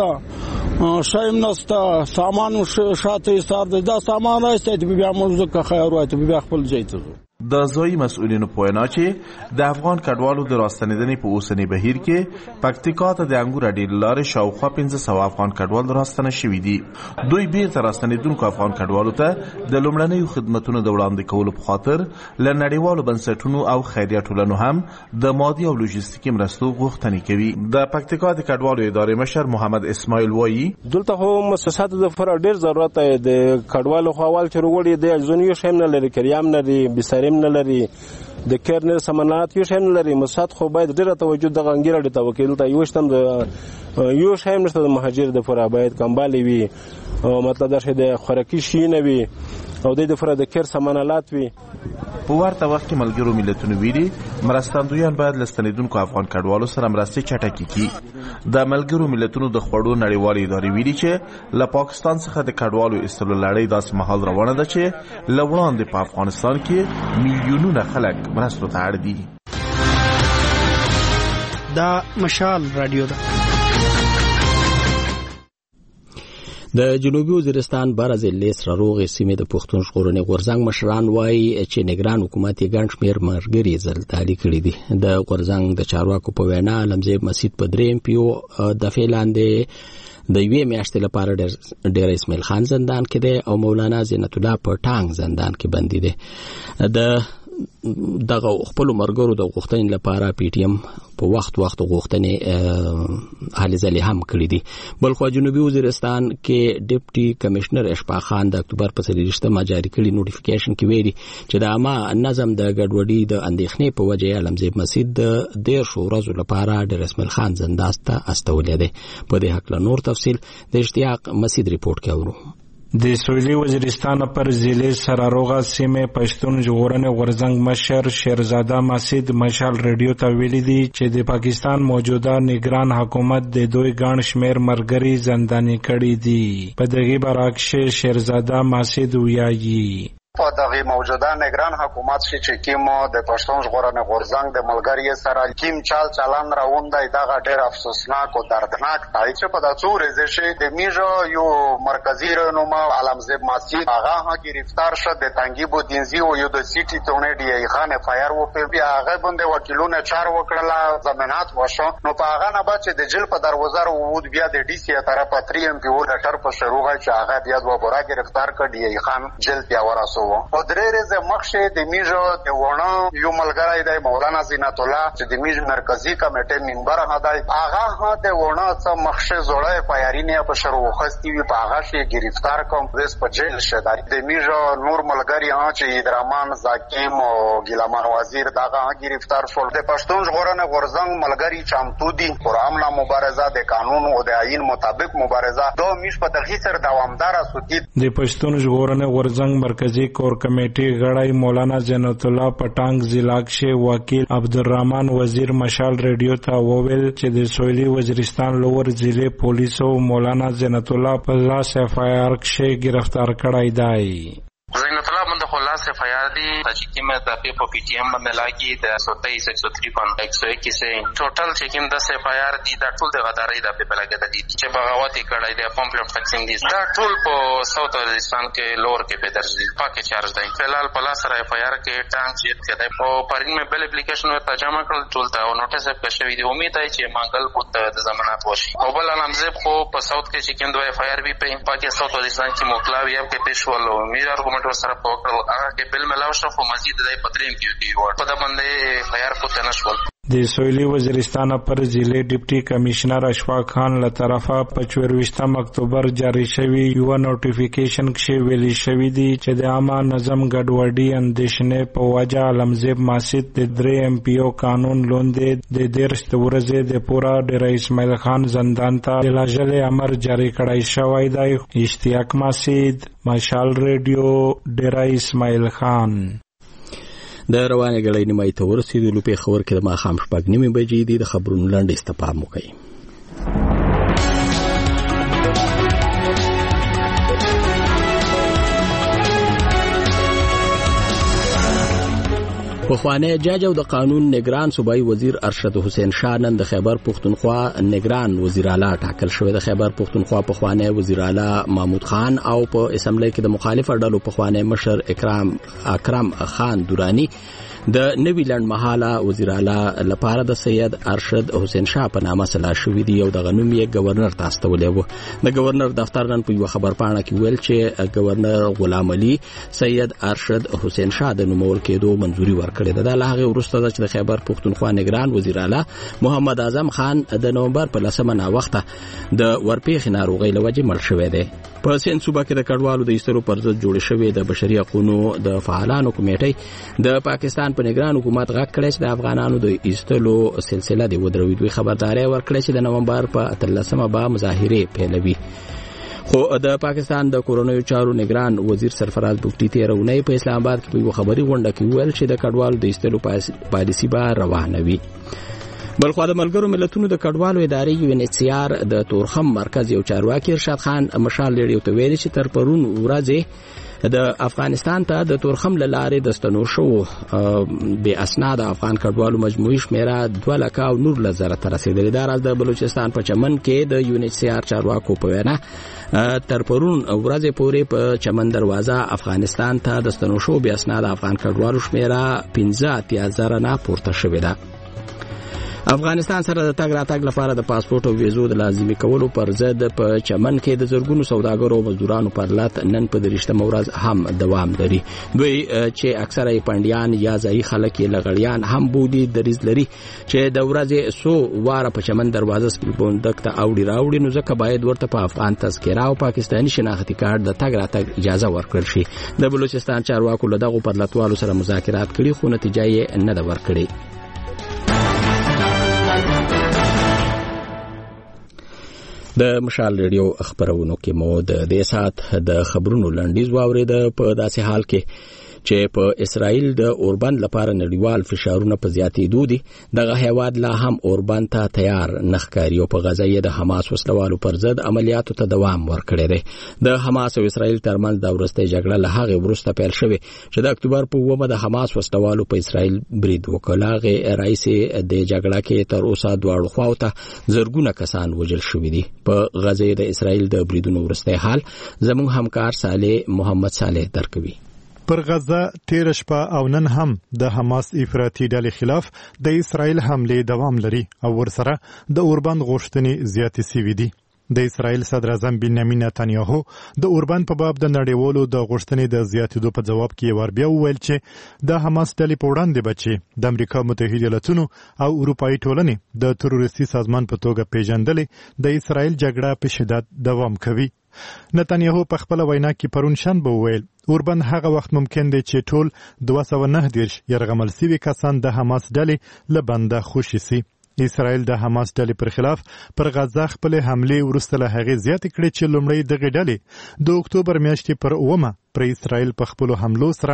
ده، شایم نسته، سامان شاته ایثار ده، دا سامان راسته بیا موږ ځکه خیر وایي بیا خپل ځای ته ځو. د ځایي مسؤلینو په وینا چې د افغان کډوالو د راستنېدنې په اوسني بهیر کې پکتیکا ته د انګور اډې له لارې شاوخوا 1500 افغان کډوال راستنه شوي دي. دوی بیرته راستنېدونکو افغان کډوالو ته د لومړنیو خدمتونو د وړاندې کولو په خاطر له نړیوالو بنسټونو او خیریه ټولنو هم د مادي او لوجستیکي مرستو غوښتنې کوي. د پکتیکا د کډوالو ادارې مشر محمد اسماعیل وایي دلته خو مؤسساتو د لپاره ډېر ضرورت دی. د کډوالو خو اول چې وروړي د ځونیو شیم نه لري، کریام نه لري، بساریم نه لري، د کېرنل سمانات یو شیم نه لري. مؤسسات خو باید ډېره توجه د انګور اډې ته وکړي. دلته یو شتم د یو شیم نشته د مهاجر د لپاره باید کمبالې وي، مطلب دا چې د خوراکي شي نه وي او د لپاره د کېر سمانالات وي. په ورته وخت کې ملګرو ملتونو ویلي مرستندویان باید له ستنېدونکو افغان کډوالو سره مرستې چټکې کړي. د ملګرو ملتونو د خوړو نړیوالې ادارې ویلي چې له پاکستان څخه د کډوالو ایستلو لړۍ داسې مهال روانه ده چې له وړاندې په افغانستان کې میلیونونه خلک مرستو ته اړ دي. دا مشال رادیو ده. د جنوبي وزیرستان برازیل سره روغې سیمې د پښتون ژغورنې غورځنګ مشران وایي چې نگران حکومت یې ګڼ شمېر مرګري زلزلې کړي دي. د غورځنګ د چارواکو په وینا لمزیب مسجد په دریم پیو د فعلاندې د یوې میاشتې لپاره ډیر اسماعیل خان زندان کې دی او مولانا زینت الله په ټانګ زندان کې بندي دی. د دغه خپل مرګرو د غوښتنې لپاره پی ټی ایم په وخت غوښتنې هلې ځلې هم کړې دي. بلخو جنوبي وزیرستان کې ډیپټي کمشنر اشفاق خان د اکتوبر په 23 جاری کړي نوټیفیکیشن کې ویلي چې د عامه نظم د ګډوډۍ د اندېښنې په وجه لمزیب مسجد د 13 ورځو لپاره د اسماعیل خان زندان ته استولې ده. په دې حق له نور تفصیل د اشتیاق مسجد ریپورت کې اورو. د سویلي وزیرستان پر ضلع سراروغه سیمه پښتون ژغورنې غورځنګ مشر شیرزاده مسجد مشال رادیو ته ویلي دي چې د پاکستان موجوده نگران حکومت د دوی ګڼ شمېر مرګري زنداني کړي دي. په دغه برعکس شیرزاده مسجد ویایي په دغه موجوده نگران حکومت چې کیمو د پښتون ژغورنې غورځنګ د ملګری سره کیم چلان راوندای دغه ډېر افسوسناک او دردناک دی چې په داسو ورځې د میجو یو مرکزی رهنما علمزیب مسجد هغه گرفتار شد د تنګي بودینزی او یو د سیټي تونه دی خان فایر و په بیا هغه باندې وکیلونه چار وکړه ضمانت وشو. نو په هغه نه بعد چې د جیل په دروازه وود بیا د ډي سي طرفه 3 ام پی او لټر په شروع چې هغه بیا د وبرا گرفتار کړ دی خان جیل بیا ورسو. او درې ورځې مخکې د میجو د ونه یو ملګری دی مولانا زینت الله چې د میجو مرکزی کمیټې ممبر هداي هغه د ونه څخه مخکې زوړې پیارینه په شروع خستی وی په هغه شی گرفتار کوم وس په جیل شد. د میجو نور ملګری چې درمان زاکیم او ګیلمان وزیر دغه گرفتار شول. د پښتون ژغورنې غورځنګ ملګری چمتو دي پر عامه مبارزه د قانون او د آئین مطابق مبارزه دو میش په دغه سر دوامدار اسوتی. د پښتون ژغورنې غورځنګ مرکزی کور کمیټې غړی مولانا زینت الله پټانګ ضلع وکیل عبدالرحمن وزیر مشال ریډیو ته وویل چې د سویلي وزیرستان لور ضلع پولیسو مولانا زینت الله په لاس FIR کې گرفتار کړی دی. زینت الله باندې خلاص FIR دی چې کومه د په PTM باندې لاګي د 123 103 سے ټوټل چې کوم د FIR دی دا ټول د غدارۍ د په لګه د دي چې بغاوت کړی دی پمپلیټ تقسیم دي دا ټول په ساوث وزیرستان کې لور کې په درځي پاکه چارج دی فلال په لاس سره FIR کې ټانک چې کده په پرین مې بل اپلیکیشن ورته جمع کړل ټول ته او نوټیس په شوی دی امید دی چې منګل پوت د ضمانت وشي او بل نامزد خو په ساوث کې چې کوم د FIR بي په پاکه ساوث وزیرستان کې موکلاوی کې پېښول او میر ارګومنټ سره پوکړل هغه کې بل ملاو شو خو مزید د پترین کې ور په د باندې FIR پوت نه شول. د سویلي وزیرستان پر ضلع ډیپټي کمشنر اشفاق خان له طرفه په 24 اکتوبر جاری شوی یو نوټیفیکیشن کې ویلي شوی دی چې د عامه نظم ګډوډي اندیشنې په وجه علمزیب ماسد د 3 MPO قانون لوندې د 10 ورځې د پورا ډیر اسماعیل خان زندان ته د لاجل امر جاری کړای شوی دی. اشتیاق ماسد مشال ریډیو ډیر اسماعیل خان. د روانې غړې نیمای ته ورسېدلو په خبر کې د ماښام 6:30 بجې دي. د خبرونو لاندې استفاده وکړئ. پخوانی جج او د قانون نگران صوبایي وزیر ارشد حسین شاه نن د خیبر پختونخوا نگران وزیر اعلی ټاکل شوی. د خیبر پختونخوا پخوانی وزیر اعلی محمود خان او په اسمبلی کې د مخالف ډلو پخوانی مشر اکرم خان دورانی د نوی لند محاله وزیر اعلی لپاره د سید ارشد حسین شاه په نامه سلا شوی دی او د غنوم یې گورنر تاسو ته ولېو. د گورنر دفتر نن په یو خبر پاڼه کې ویل چې گورنر غلام علي سید ارشد حسین شاه د نومول کېدو منځوري ورکړه. د لاغه ورسته د خیبر پختونخوا نگران وزیر اعلی محمد اعظم خان د نومبر په 10 وخته د ورپېخ ناروغي لوجه مړ شوی دی. په سند صوبه کې د کډوالو د ایستلو پر ضد جوړ شوی د بشري حقوقو د فعالانو کمیټې د پاکستان په نگران حکومت غږ کړی چې د افغانانو د ایستلو سلسله د ودروي دوی خبرداري ورکړي چې د نومبر په 13 به مظاهره پیلوي. خو د پاکستان د کورونیو چارو نگران وزیر سرفراز بوټي تیرونی په اسلام آباد کې په خبري غونډه کې ویل چې د کډوالو د ایستلو پالیسي به روانه وي. بلخو د ملګرو ملتونو د کډوالو ادارې UNHCR د تورخم مرکز یو چارواکي ارشاد خان مشال ریډیو ته ویلي چې تر پرون ورځې د افغانستان ته د تورخم لارې د ستنو شو به اسناد افغان کډوالو مجموعي شمیره 2,19,000 ته رسیدلې. دا راز د بلوچستان په چمن کې د UNHCR چارواکو په وینا تر پرون ورځې پورې په چمن دروازه افغانستان ته د ستنو شو به اسناد افغان کډوالو شمیره 15,000 نه پورته شوې ده. افغانستان سره د تګ راتګ لپاره د پاسپورت او ویزو د لازمي کولو پر ضد په چمن کې د زرګونو سوداګرو او مزدورانو پر لات نن په درشته مورز هم دوام لري. دوی چې اکثره پندیان یا ځای خلک لغړیان هم بودي دریز لري چې د ورځې سو واره په چمن دروازه سپوندک ته اوړي نو ځکه باید ورته په افغان تذکره او پاکستاني شناختی کارت د تګ راتګ اجازه ورکړل شي. د بلوچستان چارواکو له دغه پرلطوالو سره مذاکرات کړي خو نتیجه یې نه ده ورکړې. د مشال ریډیو خبرونو کې مو د دې سات د خبرونو لنډیز واورید په داسې حال کې چې په اسرائیل د اوربند لپاره نړیوال فشارونه په زیاتېدو دي. دغه هیواد لا هم اوربند ته تیار نخکاری او په غزا یې د حماس وسلوالو پر ضد عملیاتو ته دوام ورکړی دی. د حماس او اسرائیل ترمنځ د ورستۍ جګړه له هغه وروسته پیل شوې چې د اکتوبر په 9 د حماس وسلوالو په اسرائیل برید وکړ. هغه رئیس د جګړه کې تر اوسه دواړو خواو ته زرګونه کسان وژل شوي دي. په غزا د اسرائیل د بریدونو وروسته حال زموږ همکار صالح محمد صالح درکوي. پر غزه تیر شپه او نن هم د حماس افراطي ډلې خلاف د اسرائیل حمله دوام لري او ورسره د اوربند غوښتنې زیاتې سوي دي. د اسرائیل صدر اعظم بنیامین نتانیاهو د اوربند په باب د نړیوالو د غوښتنې د زیاتېدو په جواب کې ور بیا وویل چې د حماس ډلې په وړاندې بچي د امریکا متحده ایالاتونو او اروپایي ټولنې د تروریستي سازمان په توګه پیژندلې د اسرائیل جګړه په شدت دوام کوي. نتانیاهو په خپل وینا کې پرون شنبه وویل اوربند هغه وخت ممکن دی چې ټول 219 یرغمل سوي کسان د حماس ډلې له بنده خوشي سي. اسرائیل د حماس ډلې پر خلاف پر غزه خپل حمله ورسته له هغه زیات کړي چې لومړی دغه ډلې د اکتوبر میاشتې پر 9 پر اسرائیل په خپل حملو سره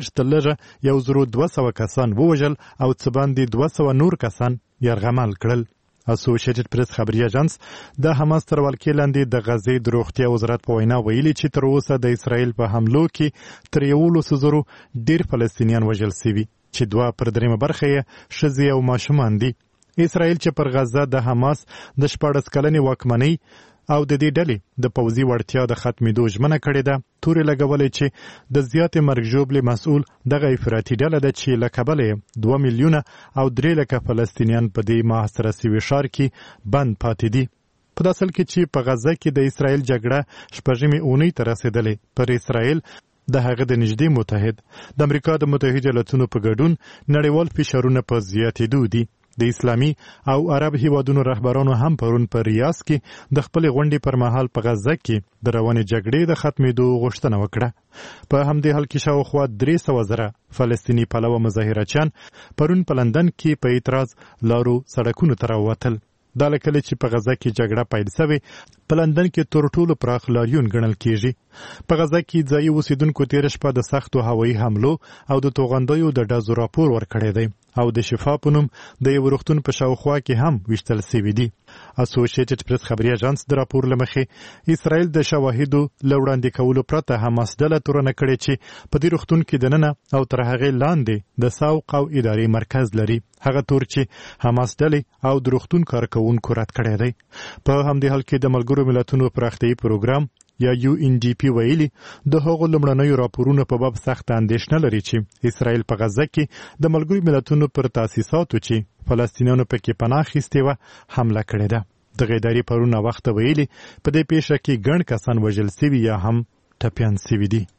لږ 1200 کسان ووژل او څه باندې 200 نور کسان یرغمل کړل. اسوسییټډ پریس خبري اژانس د حماس تر ولکې لاندې د غزې د روغتیا وزارت په وینا ویلي چې تر اوسه د اسرائیل په حملو کې تر 100 ډیر فلسطینیان وژل شوي چې 2/3 برخه یې ښځې او ماشومان دي. اسرائیل چې پر غزه د حماس د 14 کلنې واکمنۍ او د دې ډلې د پوځي وړتیا د ختمېدو ژمنه کړې ده، تورې لګولې چې د زیاتې مرګ ژوبلې مسؤل دغه افراطي ډله ده چې له کبله 2 میلیونه او 3 لکه فلسطینیان په دې محاصره شوي ښار کې بند پاتې دي. په داسې حال کې چې په غزه کې د اسرائیل جګړه شپږمې اونۍ ته رسېدلې، پر اسرائیل د هغه د نږدې متحد د امریکا د متحده ایالاتونو په ګډون نړیوال فشارونه په زیاتېدو دي. د اسلامي او عرب هیوادونو رهبرانو هم پرون په ریاض کې د خپل غونډې پر مهال په غزه کې د روانې جګړې د ختمېدو غوښتنه وکړه. په همدې حال کې شاوخوا 300,000 فلسطیني پلوه مظاهرچیان پرون په لندن کې په اعتراض لارو سړکونو ته راووتل. دا له کله چې په غزه کې جګړه پیل شوې په لندن کې تر ټولو پراخ لاریون ګڼل کیږي. په غزه کې ځایي اوسیدونکو تېره شپه د سختو هوایي حملو او د توغندیو د ډزو راپور ورکړی دی او د شفا په نوم د یو روغتون په شاوخوا کې هم ویشتل شوي دي. اسوسییټډ پریس خبري اژانس د راپور له مخې اسرائیل د شواهدو له وړاندې کولو پرته حماس ډله تورنه کړې چې په دې روغتون کې دننه او تر هغې لاندې د سوق او ادارې مرکز لري، هغه تور چې حماس ډلې او د روغتون کارکوونکو رد کړی دی. په همدې حال کې د ملګرو ملتونو پراختیایي پروګرام یا UNDP ویلي د هغو لومړنیو راپورونو په باب سخت اندېښنه لري چې اسرائیل په غزه کې د ملګرو ملتونو پر تاسیساتو چې فلسطینیانو پکې پناه اخیستې وه حمله کړې ده. دغه ادارې پرونه وخته ویلي په دې پیښه کې ګڼ کسان وژل سوي یا هم ټپیان سوي دي.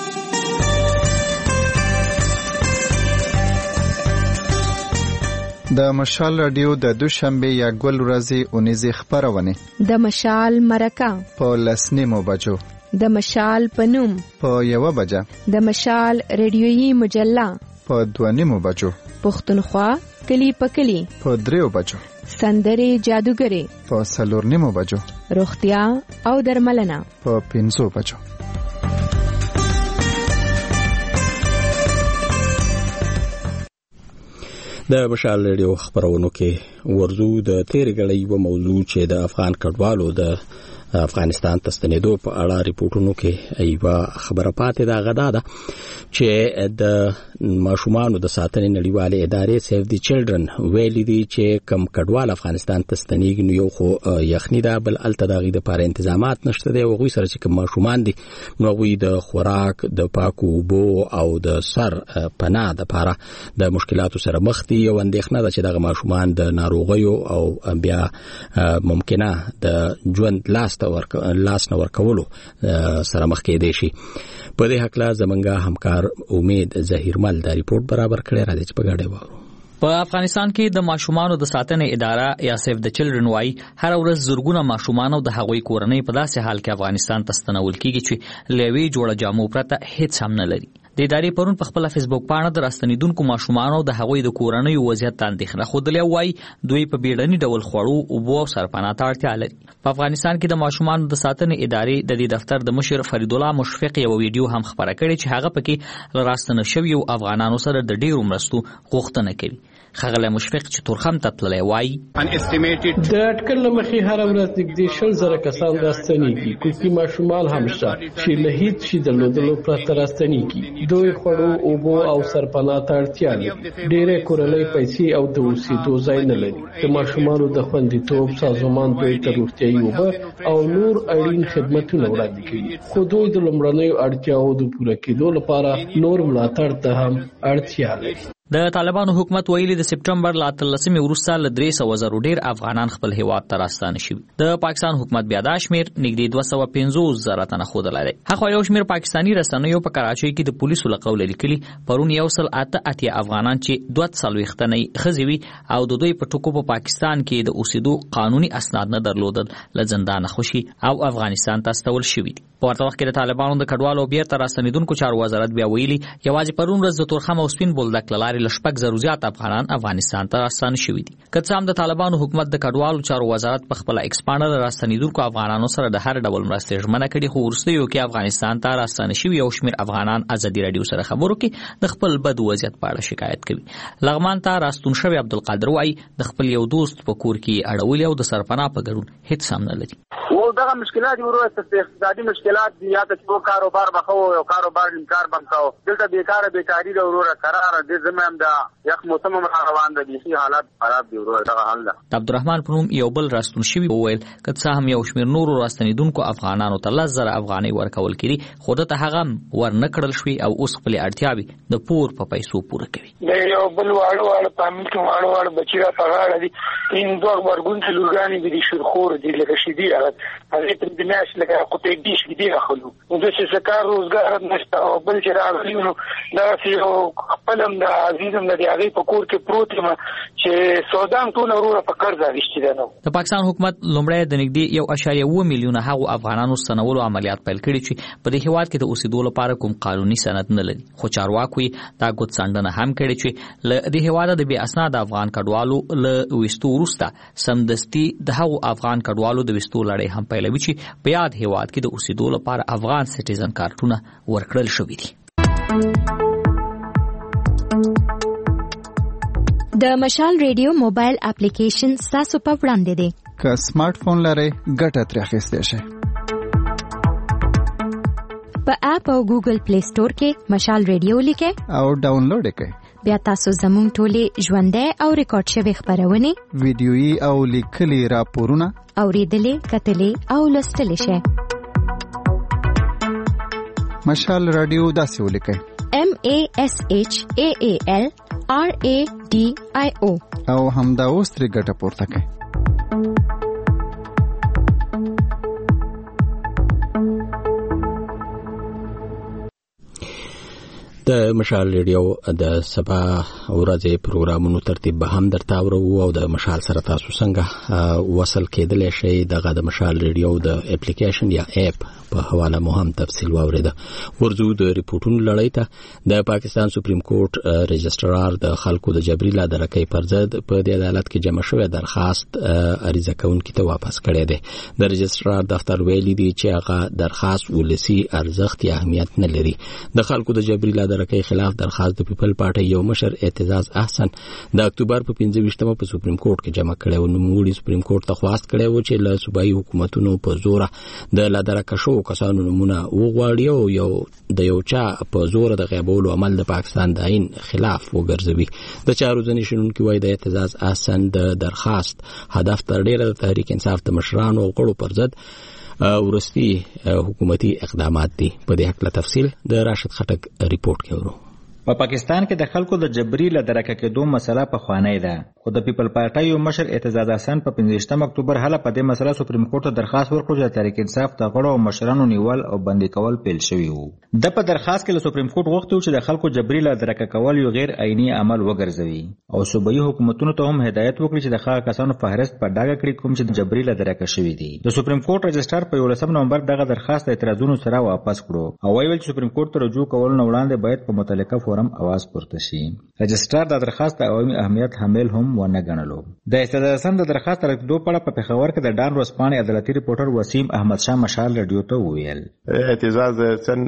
د مشال رادیو د دوشنبه یا ګل ورځې اونیزه خبرونه د مشال مرکه په 10:00 بجو، د مشال پنوم په 1 بجه، د مشال ریډیویي مجله په 2:30 بجو، پښتونخوا کلی په کلی په 3 بجو، سندري جادوګری په 4:30 بجو، روغتیا او درملنه په 5 بجو. د مشال ریډیو خبرونو کې ورزو د تیر غړې یو موضوع چې د افغان کډوالو د افغانستان ته ستنېدو په اړه ریپورتونو کې ایوه خبره پاتې ده غدا ده چې د ماشومانو د ساتنې نړیوالې ادارې سیف دی چلډرن ویلي دي چې کم کډوال افغانستان ته ستنېږي نو یو خو یخني ده، بل الته دغه د لپاره تنظیمات نشته دی. هغوی سره چې کوم ماشومان دي نو هغوی د خوراک، د پاکو اوبو او د سر پناه د لپاره د مشکلاتو سره مخ دي. یو اندېښنه ده چې دغه ماشومان د ناروغیو او بیا ممکنه د ژوند لاس نه ورکولو سره مخ کېدای شي. په دې حق لا زمونږ همکار امید ظهیرمل دا ریپورت برابر کړی را دي چې په ګډه وورو. په افغانستان کې د ماشومانو د ساتنې اداره یا سیف د چلډرن وايي هر ورځ زرګونه ماشومان او د هغوی کورنۍ په داسې حال کې افغانستان ته ستنول کیږي چې لوي جوړه جامو پرته هیڅ هم نه لري. د ادارې پرون په خپل فیسبوک پاڼه د راستنیدونکو ماشومان او د هغوی د کورنۍ وضعیت ته اندېښنه خوده وایي دوی په بیړني ډول خوړو، اوبو او سرپناه ته اړتیا لري. په افغانستان کې د ماشومانو د ساتنې ادارې د دې دفتر د مشر فرید الله مشفق یو ویډیو هم خبره کړې چې هغه پکې راستنه شویو افغانانو سره د ډیرو مرستو غوښتنه کوي. خغله مشفق چې تورخم ته تللی وایي د اټکل له مخې هر ورځ نږدې 60,000 کسان راستنېږي. کوچني ماشومان هم شته چې له هیڅ شي درلودلو پرته راستنېږي. دوی خوړو، اوبو او سرپناه ته اړتیا لري. ډېرې کورنۍ پیسې او د اوسېدو ځای نه لري. د ماشومانو د خوندیتوب سازمان دوی ته روغتیایي اوبه او نور اړین خدمتونه وړاندې کوي، خو دوی د لومړنیو اړتیاو د پوره کېدو لپاره نور ملاتړ ته هم اړتیا لري. د طالبانو حکومت ویلي د سپټمبر له 13 وروسته له 300,000 ډیر افغانان خپل هیواد ته راستانه شوي. د پاکستان حکومت بیا دا شمیر نږدې 250,000 تنه ښودلی دی. هغه یو شمیر پاکستاني رسنیو په کراچۍ کې د پولیسو له قوله لیکلي پرون 188 افغانان چې 240 تنه ښځې وي او د دوی په ټکو په پاکستان کې د اوسېدو قانوني اسناد نه درلودل له زندانه خوشي او افغانستان ته استول شوي دي. په ورته وخت کې د طالبانو د کډوالو بیرته راستنیدونکو چارو وزارت بیا ویلي یوازې پرون ورځ د تورخم او سپین بولدک له لارې لارې لشپک زرو زیات افغانان افغانستان ته راستانه شوي دي. که څه هم د طالبانو حکومت د کډوالو چارو وزارت په خپل ایکسپانډر راستنیدونکو افغانانو سره د هر ډول مرستې ژمنه کړې، خو وروستیو کې افغانستان ته راستانه شوي یو شمېر افغانان ازادي راډیو سره خبرو کې د خپل بد وضعیت په اړه شکایت کوي. لغمان ته راستون شوی عبدالقادر وایي د خپل یو دوست په کور کې اړولي او د سرپناه په ګډون هیڅ هم نه لري. دغه مشکلات ورو اقتصادي مشکلات دي، یا ته کاروبار بخو یو کاروبار انکار بنکاو، دلته بیکاری د ورو قرار د زمام د یخ موسم روان دي، حالات خراب دي ورو. دغه حل ده. عبدالرحمن پنوم یو بل راستون شوی وویل که څه هم یو شمېر نورو راستنیدونکو افغانانو ته 10,000 افغانۍ ورکول کړي، خو دته هغه ور نه کړل شوي او اوس خپل اړتیاوې د پور په پیسو پوره کوي. یو بل واړو پامل کې واړو بچی را پغاړه دي، این دوه ورګون چې لورګانی دي شرخور دي لکه شدي هغه ته د ناش لکه قطعي دي شدي راخلو نو د سکار روزګار نشته او بل چې راغلی نو دا چې خپلم د عزیزم د هغه په کور کې پروت یم چې سودان ټول وروره په قرض اخیستي ده. نو د پاکستان حکومت لومړی د نږدې 1.1 میلیونه هغو افغانانو ستنولو عملیات پیل کړي چې په دې هیواد کې د اوسېدو لپاره کوم قانوني سند نه لري، خو چارواکو دا ګوت څنډنه هم کړي چې له دې هیواده د بې اسناد افغان کډوالو له وستو وروسته سمدستي د هغو افغان کډوالو د وستو لړۍ هم پیلوي چې په یاد هیواد کې د اوسېدو لپاره افغان سټیزن کارتونه ورکړل شوي دي. د مشال ریډیو موبایل اپلیکیشن ستاسو په وړاندې دی. که سمارټ فون لرئ ګټه ترې اخیستی شئ. په اپ او ګوګل پلی سٹور کې مشال ریډیو لیکئ او ډاونلوډ یې کړئ. بیا تاسو زموږ ټولې ژوندۍ او ریکارډ شوي خپرونې، ویډیويي او لیکلي راپورونه اورېدلې، کتلې او لوستلی شئ. مشال راډیو داسې ولیکئ: MASHAAL RADIO او همدا اوس ترې ګټه پورته کړئ. د مشال ریډیو د سبا ورځې پروګرامونو ترتیب به هم درته اورو او د مشال سره تاسو څنګه وصل کېدلی شئ. دغه د مشال ریډیو د اپلیکیشن یا اپ په حواله مو هم تفصیل واورېده. ورځو د ریپورتونو لړۍ ته د پاکستان سپریم کورټ رجسټرار د خلکو د جبري لادرکۍ پر ضد په دې عدالت کې جمع شوی درخواست عریضه کوونکي ته واپس کړی دی. د رجسټرار دفتر ویلي دی چې هغه درخواست ولسی ارزښت یا اهمیت نه لري. د خلکو د جبري لادرکۍ خلاف درخواست د پیپل پارټي یو مشر اعتزاز احسن د اکتوبر په 25مه په سپریم کورټ کې جمع کړی و. نوموړي سپریم کورټ ته خواست کړی و چې له صوبایي حکومتونو په زور د لادرکه شو کسانو نمونه وغواړي او یو چا په زور د غیبولو عمل د پاکستان د آئین خلاف وګرځوي. د چارو ځینې شنونکي وایي د اعتزاز احسن د درخواست هدف تر ډیره د تحریک انصاف د مشرانو او غړو پر ضد ورستي حکومتي اقدامات دي. په دې حق له تفصیل د راشد خټک ریپورت کې ورو. په پاکستان کې د خلکو د جبري لادرکه کېدو مسله په خوانی ده، خو د پیپل پارټي یو مشر اعتزاز احسن په 15 اکتوبر هله په دې مسله سپریم کورټ ته درخواست ورکړ چې تحریک انصاف د غړو او مشرانو نیول او بندي کول پیل شوی وو. د په درخواست کې له سپریم کورټ غوښتل چې د خلکو جبري لادرکه کول یو غیر آئینی عمل وګرځوي او صوبایي حکومتونو ته هم هدایت وکړي چې د هغه کسانو فهرست په ډاګه کړي کوم چې جبري لادرکه شوی دي. د سپریم کورټ رجسټر په 18 نومبر دغه درخواست اعتراضونو سره واپس کړو او ویل چې سپریم کورټ ته رجوع کول نه وړاندې باید په متعلقه فورم आवाज پورته شي. رجسټرار د درخواست د عوامي اهمیت حامل هم ونه ګڼلو. د استدلال د درخواست ترکدو په اړه په پېښور کې د ډان ورځپاڼې عدالتي ریپورټر وسیم احمد شاه مشال رادیو ته وویل اعتزاز سن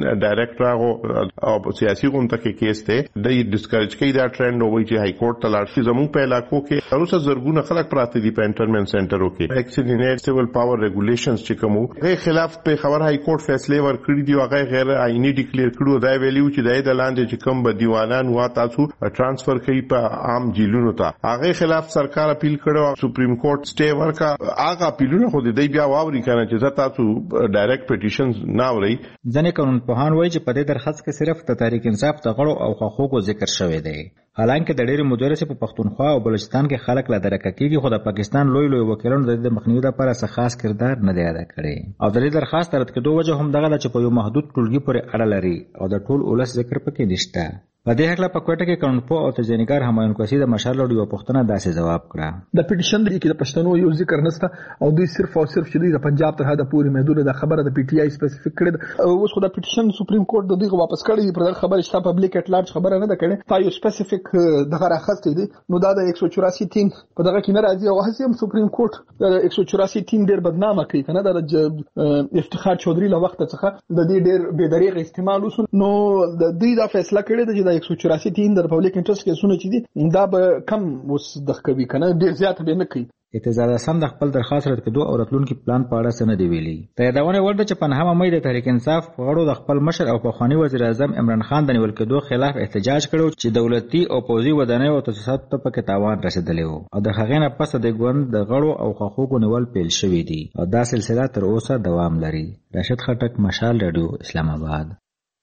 ډایریکټر او سیاسي غونډه کې کیس ته د ډیسکریج کوي دا ټرند وایي چې های کورټ ته لاړ شي. زموږ په علاقو کې اوسه زرګونه خلک پراته دي په انټرمنټ سنټرو کې. اکسیډنټ سیول پاور ریګولیشنز چې کوم غیر خلاف په خبر های کورټ فیصله ورکړي دی او غیر آئینی ډیکلیئر کړو. دا ویلیو چې د لاندې چې کوم به دیوانان وا تاسو ټرانسفر کوي په عام جیلونو ته. هغه خلاف سرکار اپیل کړو، سپریم کورټ سټے ورکا. هغه اپیلونه خو دې بیا واوري کنه چې تاسو ډایرکټ پټیشنز نه اوري. ځنې قانون پوهان وایي چې په دې درخواست کې صرف د تحریک انصاف د غړو او حقوقو ذکر شوی دی. حالانکه د ډېری مدرسې په پښتونخوا او بلوچستان کې خلک لادرکه کیږي، خو د پاکستان لوی وکیلانو د مخنیوي لپاره څه خاص کردار نه دی ادا کړی. او د دې درخواست رد کېدو وجه هم دغه چې په یو محدود ټولګي پورې اړه لري او د ټول ولس ذکر پکې نشته. په دې هکله په کوټه کې قانونپوه او تجزیه‌نګار همایون کوسی د مشال لوړ پوښتنه داسې جواب کړه. د پټیشن کې د پښتنو یو ذکر نشته او دوی صرف او صرف چې د پنجاب تر حده پورې محدود د خبره د پی ټی آی سپیسیفیک کړي. اوس خو د پټیشن سپریم کورټ د دغه واپس کړي پر خبره چې پبلک اټ لارج خبره نه ده کړي. تا یو سپیسیفیک دغه راخسته دي نو دا د 184 تیم په دغه کې نه راځي او هڅه هم سپریم کورټ د 184 تیم ډیر بدنامه کوي کنه. د افتخار چودري له وخت څخه د دې ډیر بے دریغ استعمال وسو نو د دوی دا فیصله کړې ده چې د 184 تیم د پبلک انټرست کیسونه چې دي دا به کم وس د کوي کنه ډیر زیات به نه کوي. اعتزاز حسن د خپل درخواست رد کړو او راتلونکي پلان په اړه څه نه دی ویلي. د یادونه ورته چې په 9 مې د تحریک انصاف غړو د خپل مشر او پخوانی وزیر اعظم عمران خان د نیول کېدو خلاف احتجاج کړو چې دولتي او پوځي ودانۍ او تاسیسات ته پکې تاوان رسیدلی وو او د هغې نه پس د ګوند د غړو او حقوقو نیول پیل شوې دي او دا سلسله تر اوسه دوام لري. راشد خټک، مشال رادیو، اسلام آباد.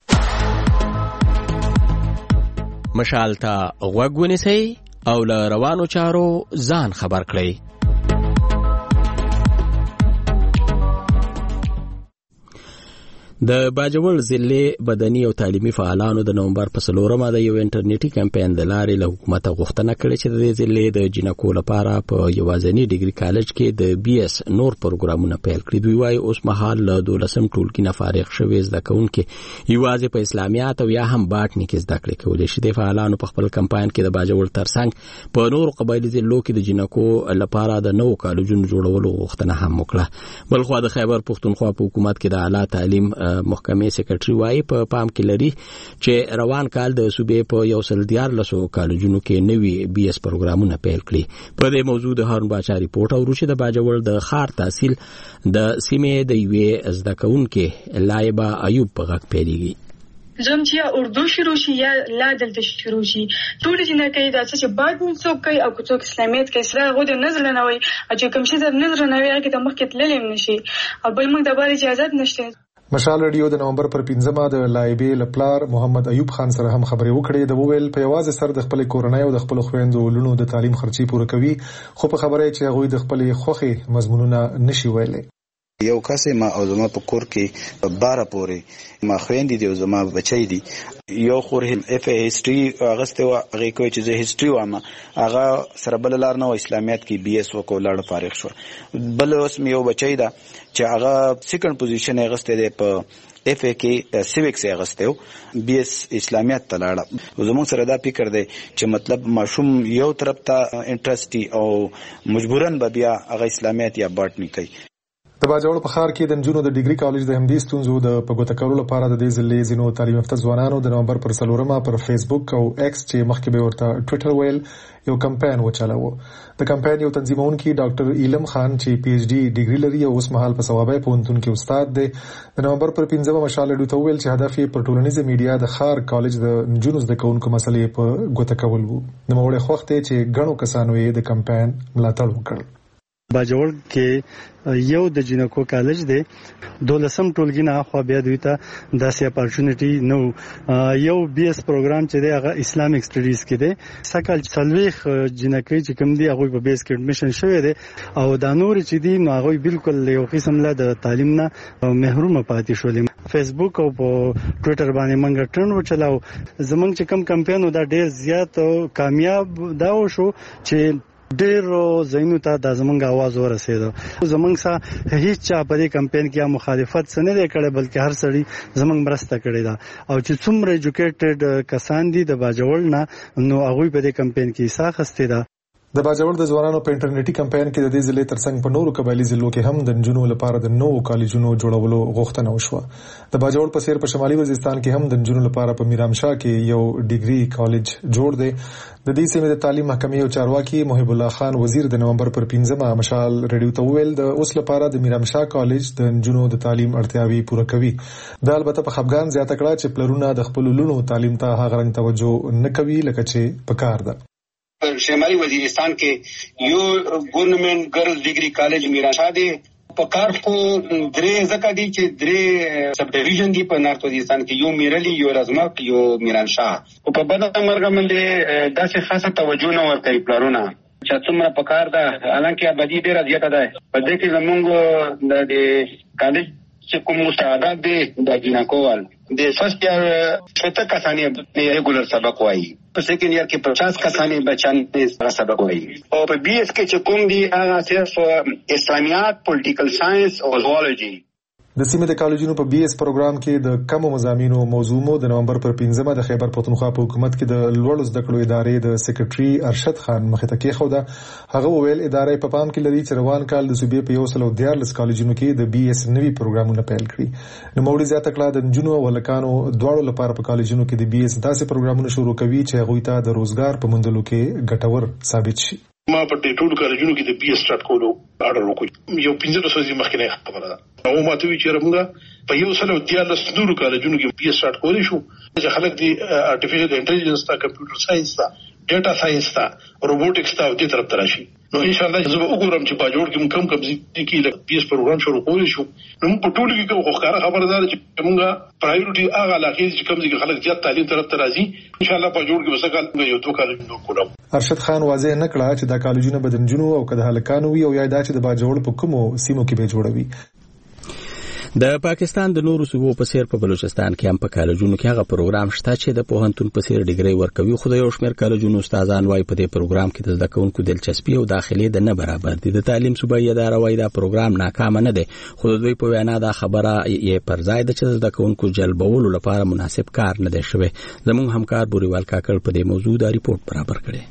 مشال ته غوږ ونیسئ او له روانو چارو ځان خبر کړئ. د باجوړ ضلع بدني او تعلیمي فعالانو د نومبر په 4مه د یو انټرنیټي کمپاین د لارې له حکومت غوښتنه کړې چې د ضلع د جنکو لپاره په یوازینی ډیګري کالج کې د بي اس نور پروګرامونه پیل کړي. دوی وايي اوس مهال له 12 ټولګي نه فارغ شوي زده کوونکي یوازې په اسلامیات او یا هم باټني کې زده کړې کولی شي. د فعالانو په خپل کمپاین کې د باجوړ ترڅنګ په نور قبایلی ضلعو کې د جنکو لپاره د نوو کالجونو جوړولو غوښتنه هم وکړه. بلخوا د خیبر پښتونخوا په حکومت کې د اعلی تعلیم محکمې سیکریټري وايي په پام کې لري چې روان کال د صوبې په 114 کالجونو کې نوي بي اس پروګرامونه پیل کړي. په دې موضوع د هارون باچا ریپورت او روشي د باجوړ د خار تحصیل د سیمې د یوې زده کوونکې لایبه ایوب په غږ پیلېږي. زم چې اردو شروع شي یا لا دلته شروع شي ټول چې نه کوي دا چې بعد څوک کوي او څوک اسلامیت کوي سره غو د نظر نه وي چې کوم شي د نظر نه وي هغه د مخکې تللم نشي او بل موږ د بار اجازه نشته. مشال رادیو د نومبر پر 15مه د لایبې لپلار محمد ایوب خان سره هم خبرې وکړې. د وویل په یوازې سر د خپل کورنۍ او د خپل خويندو ولونو د تعلیم خرچي پوره کوي خو په خبره چې هغه د خپل خوخي مضمونونه نشي ویلي. یو کس ما او زما په کور کې 12 پورې ما خويندې دي او زما بچي دي. یو خور اف هیستوري اغسته او هغه کوي چې زه هیستوري وامه هغه سره بل لار نه اسلامیت کې بي اس وکول لړ فارغ شو. بل اوس یو بچي دا چې هغه سیکنډ پوزیشن اغسته دی په اف ا کې سیویکس اغسته بي اس اسلامیت تلاړه. زموږ سره دا فکر دی چې مطلب ماشوم یو طرف ته انټرسټي او مجبورن به بیا هغه اسلامیت یا باټنی کوي. د باجوړ په ښار کې د نجونو د ډیګري کالج د همدې ستونزو د پګوته کولو لپاره د دې ضلع ځینو تعلیم یافته ځوانانو د نومبر پر 4مه پر فیسبوک او ایکس چې مخکې به ورته ټوئیټر ویل یو کمپاین وچلاوه. د کمپاین یو تنظیمونکي ډاکټر ایلم خان چې پی ایچ ډي ډیګري لري او اوس مهال په ثوابه پوهنتون کې استاد دی د نومبر پر 15مه مشال ډوته ویل چې هدف یې پر ټولنیزه میډیا د ښار کالج د نجونو زده کوونکو مسلې په ګوته کول وو. د موړې خوخت چې غنو کسانو یې د کمپاین ملاتړ وکړ. باجوړ کې یو د جنکو کالج دی 12 ټولګي نه خو بیا دوی ته داسې اپورچونټی نو یو بي اس پروګرام چې دی هغه اسلامیک سټډیز کې دی. سکل سلويخ جنکې چې کوم دی هغه په بیس کې اډمیشن شوی دی او دا نور چې دی نو هغه بالکل یو قسم له د تعلیم نه محروم پاتې شول. فیسبوک او په ټوئیټر باندې منګه ټرند وچلاو. زمونږ چې کوم کمپاین دا ډیر زیات او کامیاب دا وشو چې ډیر زینو ته د زمونږ आवाज ورسېده. زمونږ سره هیڅ چا په دې کمپاین کې مخالفت نه دی کړی بلکې هر سړی زمونږ مرسته کړې ده او چې څومره ایجوکیټډ کسان دي د باجوړ نه نو هغه په دې کمپاین کې حصہ اخیسته ده. د باجوړ د ځوانانو په انټرنیټي کمپاین کې د دې ضلع ترڅنګ په نورو قبایلی ضلعو کې هم د نجونو لپاره د نوو کالجونو جوړولو غوښتنه وشوه. د باجوړ په څیر په شمالي وزیرستان کې هم د نجونو لپاره په میرامشاه کې یو ډیګري کالج جوړ دی. د دې سیمې د تعلیم محکمې او چارواکي محب الله خان وزیر د نومبر پر 15مه مشال رادیو ته ویل د اوس لپاره د میرامشاه کالج د نجونو د تعلیم اړتیاوي پوره کوي. دا البته په خپګان زیاته کړه چې پلرونه د خپل لونو تعلیم ته هغه رنګ توجه نه کوي لکه چې پکار ده. شمالي وزیرستان کې یو ګورنمنت ګرلز ډیګري کالج میرامشاه دی. په کار خو درې ځکه دي چې درې سب ډیویژن دي په نارت وزیرستان کې یو میرلی یو رزمک یو میرانشاه. او په بده مرګ باندې داسې خاصه توجه نه ورکوي پلرونه چې څومره په کار ده. حالانکه آبادي ډیره زیاته ده. په دې کې زموږ د کالج چې کوم استادان دي د جنکوال د فرست ایئر 70 کسانې ریګولر سبق وایي، په سیکنډ ایئر کې 50 کسانې بچان سبق وایي، او په بي اس کې چې کوم دي هغه صرف اسلامیات، پولیټیکل ساينس او زوالوجي. د سیمې د کالجونو په بي اس پروګرام کې د کمو مضامینو موضوع مو د نومبر پر 15 د خیبر پښتونخوا په حکومت کې د لوړو زده کړو ادارې د سیکریټري ارشد خان مخې ته کېښوده. هغه وویل ادارې په پام کې لري چې روان کال د صوبې په 114 کالجونو کې د بي اس نوي پروګرامونه پیل کړي. نو موږ زیاته کړه د جنونو او لکانو دواړو لپاره په کالجونو کې د بي اس داسې پروګرامونه شروع کوي چې هغوی ته د روزګار په موندلو کې ګټور ثابت شي. ما په ټولو کالجونو کې د بي اس سٹارټ کولو اړه وکړ. یو 15 ورځې مخکې خبره ده. او ماته وی چې موږ په 114 کالجونو کې بي اس سٹارټ کولې شو چې خلک دي ارتفیشل انټيليجنس تا، کمپیوټر ساينس تا، ډیټا ساينس تا، روبوټکس تا او دې طرف ته راشي. نو ان شاء الله زه به وګورم چې په جوړ کې کم ځکه کې بي اس پروګرام شروع کولې شو. نو په ټولو کې کوم ښکارا خبردار چې موږ پرایورټي هغه علاقې چې کم ځکه خلک زیات تعلیم طرف ته راځي. ان شاء الله په جوړ کې وسکل یو 2 کالجونو کوم. ارشد خان واضح نکړه چې دا کالجونه بدنجونو او کده هلکانو وي او یا دا چې د باجوړ په کومو سیمو کې به جوړوي. د پاکستان د نورو صوبو په سیر په بلوچستان کې هم په کالجونو کې هغه پروګرام شته چې د پوهنتون په سیر ډیګري ورکوي. خو د یو شمېر کالجونو استادان وايي په دې پروګرام کې د زده کوونکو دلچسپي او داخلي د نه برابر دي. د تعلیم صوبایي اداره وايي دا پروګرام ناکام نه دی، خو د دوی په وینا دا خبره یې پر ځای ده چې زده کوونکو جلبولو لپاره مناسب کار نه دی شوی. زموږ همکار بوريوال کاکړ په دې موضوع دا ریپورت برابر کړی.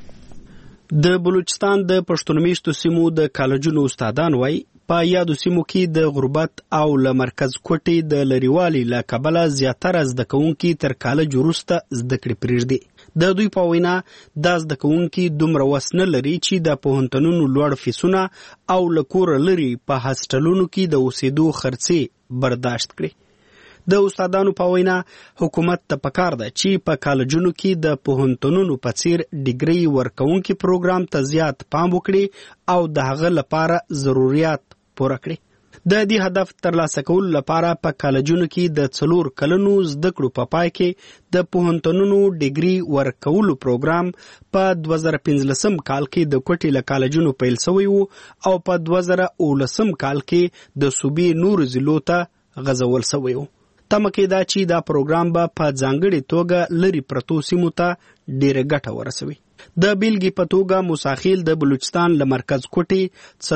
د بلوچستان د پښتون میشتو سیمو د کالجونو استادان وايي په یادو سیمو کې د غربت او له مرکز کوټې د لریوالي له کبله زیاتره زده کوونکي تر کالج وروسته زده کړې پرېږدي. د دوی په وینا دا زده کوونکي دومره وس نه لري چې د پوهنتونونو لوړ فیسونه او له کوره لري په هاسټلونو کې د اوسېدو خرڅې برداشت کړي. د استادانو په وینا حکومت ته پکار ده چې په کالجونو کې د پوهنتونونو په څیر ډیګري ورکوونکي پروګرام ته زیات پام وکړي او د هغه لپاره ضرورت پوره کړي. د دې هدف ترلاسه کولو لپاره په کالجونو کې د 4 کلونو زده کړو په پای کې د پوهنتونونو ډیګري ورکولو پروګرام په 2015 کال کې د کوټې له کالجونو پیل شوی وو او په 2019 کال کې د صوبې نور ضلعو ته غځول شوی وو. تمه کېده چې دا پروګرام به په ځانګړې توګه لري پرتو سیمو ته ډېره ګټه ورسوي. د بیلګې په توګه موساخیل د بلوچستان له مرکز کوټې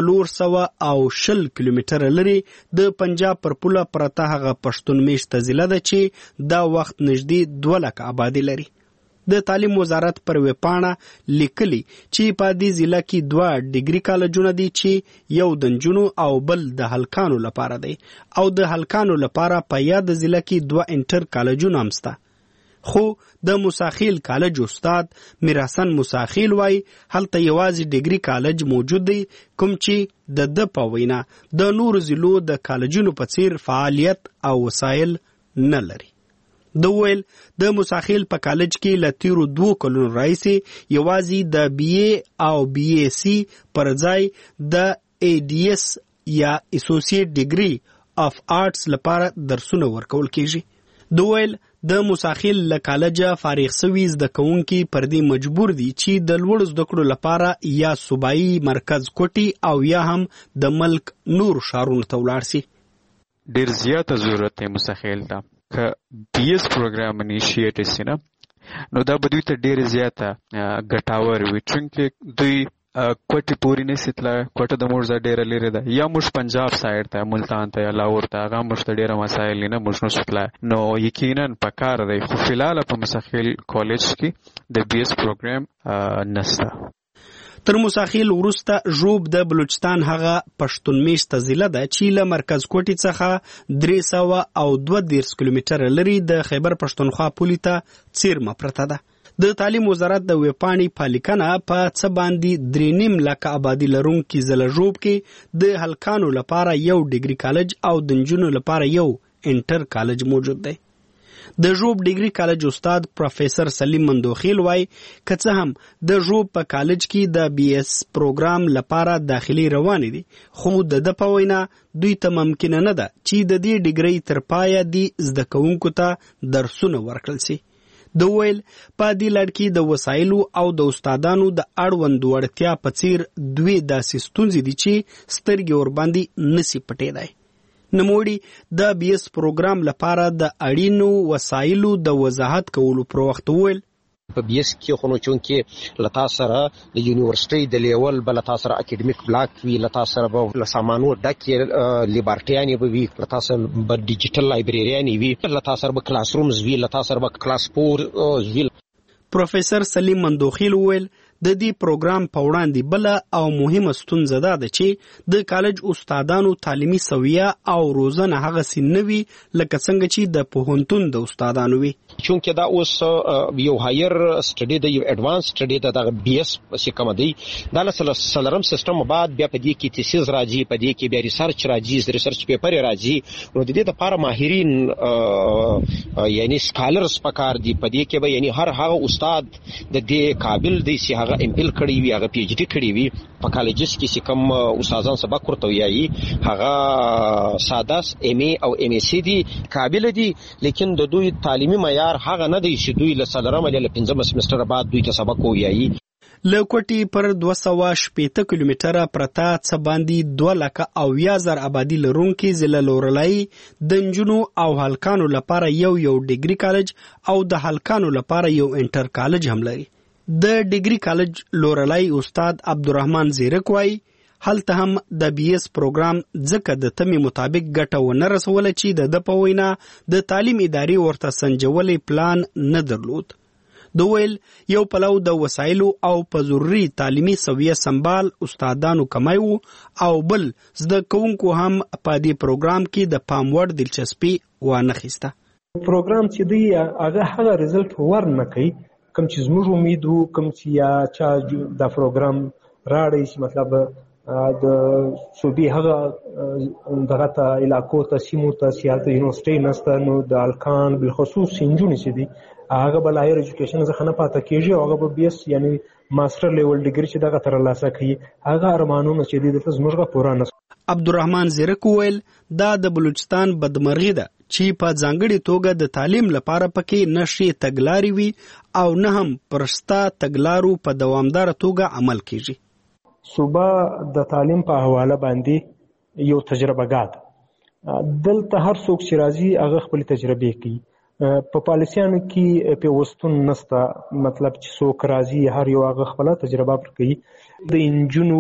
420 کیلومتره لري د پنجاب پر پوله پرته هغه پښتون میشته ضلع ده چې دا وخت نږدې 2 لک آبادي لري. د تعلیم وزارت پر ویبپاڼه لیکلي چې په دې ضلع کې 2 ډیګري کالجونه دي چې یو د نجونو او بل د هلکانو لپاره دی او د هلکانو لپاره په یاد ضلع کې 2 انټر کالجونه هم شته. خو د موساخیل کالج استاد میرحسن موساخیل وای هلته یوازې ډیګري کالج موجود دی کوم چې د په وینا د نور ضلعو د کالجونو په څیر فعالیت او وسایل نه لري. د ویل د موساخیل په کالج کې له تیرو 2 کلونو راځي یوازې د بي اي او بي اي سي پر ځای د اي ډي اس یا اسوسییټ ډیګري اف آرټس لپاره درسونه ورکول کیږي. د ویل د موساخیل له کالجه فارغ شوي زده کوونکي پر دې مجبور دي چې د لوړ زده کړو لپاره یا صوبایي مرکز کوټي او یا هم د ملک نور شهرونو ته ولاړ شي. ډیر زیاته ضرورت دی موساخیل ته که بي اس پروګرام انیشیټ شي نه نو دا به دوی ته ډیر زیاته ګټاور وي چونکه دوی کوټي پوری نه ستله کوټه د مورزا ډیر لري ده یا موږ پنجاب سایډ ته ملتان ته یا لاهور ته هغه موږ ډیر مسایل نه موږ نو ستله نو یقینا پکار دی خو فلال په مساخیل کالج کې د بي اس پروګرام نشته. تر موساخیل وروسته ژوب د بلوچستان هغه پښتون میشته ضلع ده چې له مرکز کوټې څخه 332 کیلومتره لري د خیبر پښتونخوا پولې ته څیرمه پرته ده. د تعلیم وزارت د ویبپاڼې په لیکنه په څه باندې 3.5 لک آبادي لرونکي ضلع ژوب کې د هلکانو لپاره یو ډیګري کالج او د نجونو لپاره یو انټر کالج موجود دی. د ژوب ډیګري کالج استاد پروفیسر سلیم مندوخیل وای که څه هم د ژوب په کالج کې د بي اس پروګرام لپاره داخلي روان دي خو د په وینا دوی ته ممکن نه ده چې د دې ډیګري تر پایه دي زده کوونکو ته درسونه ورکړل شي. د ویل په دې لړ کې د وسایلو او د استادانو د اړوند وړتیا په څیر دوی داسې ستونزې دي چې سترګې ور باندې نسی پټېدای. نموړي د بي اس پروګرام لپاره د اړینو وسایلو د وضاحت کولو پر وخت وویل په بي اس کې خو نو چونکې لتا سره د یونیورسيټي د لیول بل لتا سره اکیډمیک بلاک وی لتا سره به لسامانو ډکه لیبرټیانی به وی لتا سره به ډیجیټل لایبرریانی وی لتا سره به کلاس رومز وی لتا سره به کلاس پور وی. پروفیسر سلیم مندوخیل وویل د دې پروګرام په وړاندې بل او مهمه ستونزه ده چې د کالج استادانو تعلیمي سویه او روزنه هغه سنوي لکه څنګه چې د پوهنتون د استادانو وي چونکه دا اوس یو هایر سټډي د یو اډوانس سټډي د بي اس چې کوم دی دا سلرم سیستم بعد بیا په دې کې تیسیز راځي په دې کې بیا ریسرچ راځي ریسرچ پیپر راځي نو د دې لپاره ماهرین یعنی سکالرز پکار دي په دې کې به یعنی هر هغه استاد د دې قابل دی چې امپل کړی وي هغه پی ایچ ډی کړی وي په کالجز کې چې کوم استادان سبق ورته وایي هغه سادس ام ای او ام ایس سی دي قابل دي لیکن د دوی تعلیمي معیار هغه نه دی چې دوی له سلرم له پنځم سمستر بعد دوی ته سبق وایي. له کوټي پر 280 کیلومتره پرتا څه باندې 2,00,000 آبادی لرونکي ضلع لورلای د نجونو او هلکانو لپاره یو ډیګري کالج او د هلکانو لپاره یو انټر کالج هم لري. د ډیګري کالج لورلای استاد عبدالرحمن زیرک وای هلته هم د بي اس پروګرام ځکه د تمې مطابق ګټه ونه رسوله چې د په وینا د تعلیم ادارې ورته سنجولې پلان نه درلود. دویل یو پلو د وسایلو او په ضروري تعلیمي سویه سنبال استادانو کمای وو او بل زده کوونکو هم په دې پروګرام کې د پام وړ دلچسپي وانه خسته. پروګرام چې دی هغه ریزلټ ورنه کوي کوم چې زموږ امید وو کوم چې یا چا دا پروګرام راړی چې مطلب د صوبې هغه دغه ته علاقو ته سیمو ته سیاست یونیورسيټي نسته نو د الکان بالخصوص سنجونی چې دي هغه بل هایر ایجوکیشن څخه نه پاتې کیږي هغه به بي اس یعنی ماستر لیول ډیګري چې دغه تر لاسه کوي هغه ارمانونه چې دي د زموږه پوره نه. عبدالرحمن زیرک ویل دا د بلوچستان بدمرغي ده چې په ځانګړي توګه د تعلیم لپاره پکې نشي تګلاري وي او نه هم پرستا تګلارو په دوامدار توګه عمل کیږي. صوبه د تعلیم په حواله باندې یو تجربهګات دلته هر څوک چې راځي هغه خپل تجربه کوي په پالیسیانو کې په وستون نستا مطلب چې څوک راځي هر یو هغه خپل تجربه ورکوي. د انجونو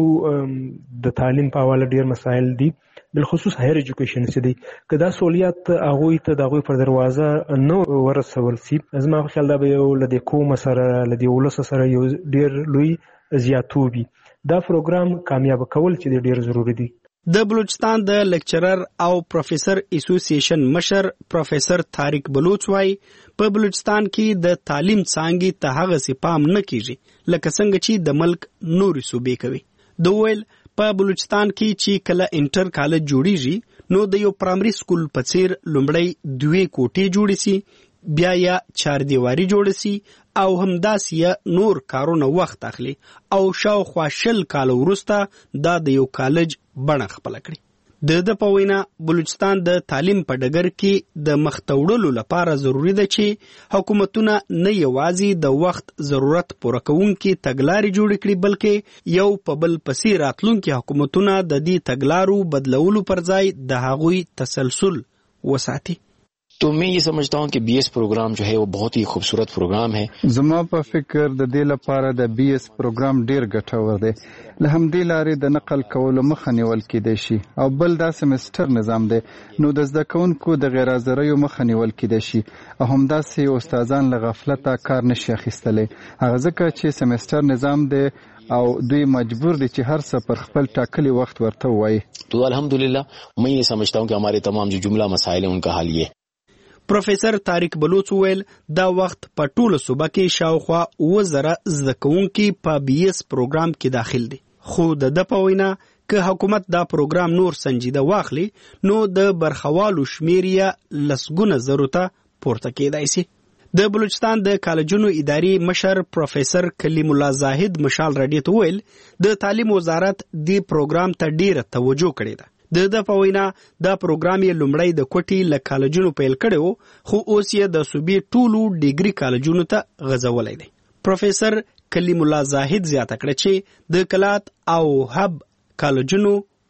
د تعلیم په حواله ډیر مسایل دي بالخصوص هایر ایجوکیشن چې دی کدا سہولیات هغه ته دغه پر دروازه نو ورسول سي زما خیال دا به یو لدی کوم سره لدی ولس سره یو ډیر لوی زیاتوبي دا پروګرام کامیاب کول چې ډیر ضروری دی. د بلوچستان د لیکچرر او پروفیسر اسوسییشن مشر پروفیسر طارق بلوچ وای په بلوچستان کې د تعلیم څانګې ته هغه سپام نه کیږي لکه څنګه چې د ملک نوري صوبې کوي. دویل په بلوچستان کې چې کله انټر کالج جوړیږي نو د یو پرایمري سکول په څیر لومړی 2 کوټې جوړې سي بیا یا 4 دیواري جوړ سي او همداسې نور کارونه وخت اخلي او شاوخوا 20 کال وروسته دا د یو کالج بڼه خپل کړي. د په وینا بلوچستان د تعلیم په ډګر کې د مختوړلو لپاره ضروری ده چې حکومتونه نه یوازې د وخت ضرورت پوره کوونکي تګلارې جوړ کړي بلکې یو په بل پسې راتلونکي حکومتونه د دې تګلارو بدلولو پر ځای د هغوی تسلسل وساتي. तो मैं ये समझता हूँ कि बीएस प्रोग्राम जो है वो बहुत ही खूबसूरत प्रोग्राम है. زما په فکر د دې لپاره د بیس پروګرام ډیر ګټور دی. له همدې لارې د نقل کولو مخه نیول کېدای شي او بل دا سمستر نظام دی نو د زده کوونکو د غیر حاضریو مخه نیول کېدای شي او همداسې استادان له غفلته کار نشي اخیستلی هغه ځکه چې سمستر نظام دی او دوی مجبور دي چې هر څه پر خپل ټاکلي وخت ورته وایي. تو الحمدلله मैं ये समझता हूँ कि हमारे तमाम जो जुमला मसाइल हैं उनका हल ये. پروفیسر طارق بلوچ ویل دا وخت په ټوله صوبه کې شاوخوا 1000 زده کوونکي په بي اس پروګرام کې داخل دي خو د په وینا که حکومت دا پروګرام نور سنجیده واخلي نو د برخوالو شمیریا لسګونه زرو ته پورته کېدای شي. د بلوچستان د کالجونو اداري مشر پروفیسر کلیم الله زاهد مشال رادیو ته ویل د تعلیم وزارت د پروګرام ته ډیره توجه کړې ده. د په وینا دا پروګرام یې لومړی د کوټي له کالجونو پیل کړو خو اوس یې د صوبې ټولو ډیګري کالجونو ته غځولای دی. پروفیسر کلیم الله زاهد زیاته کړه چې د کلات او هب کالجونو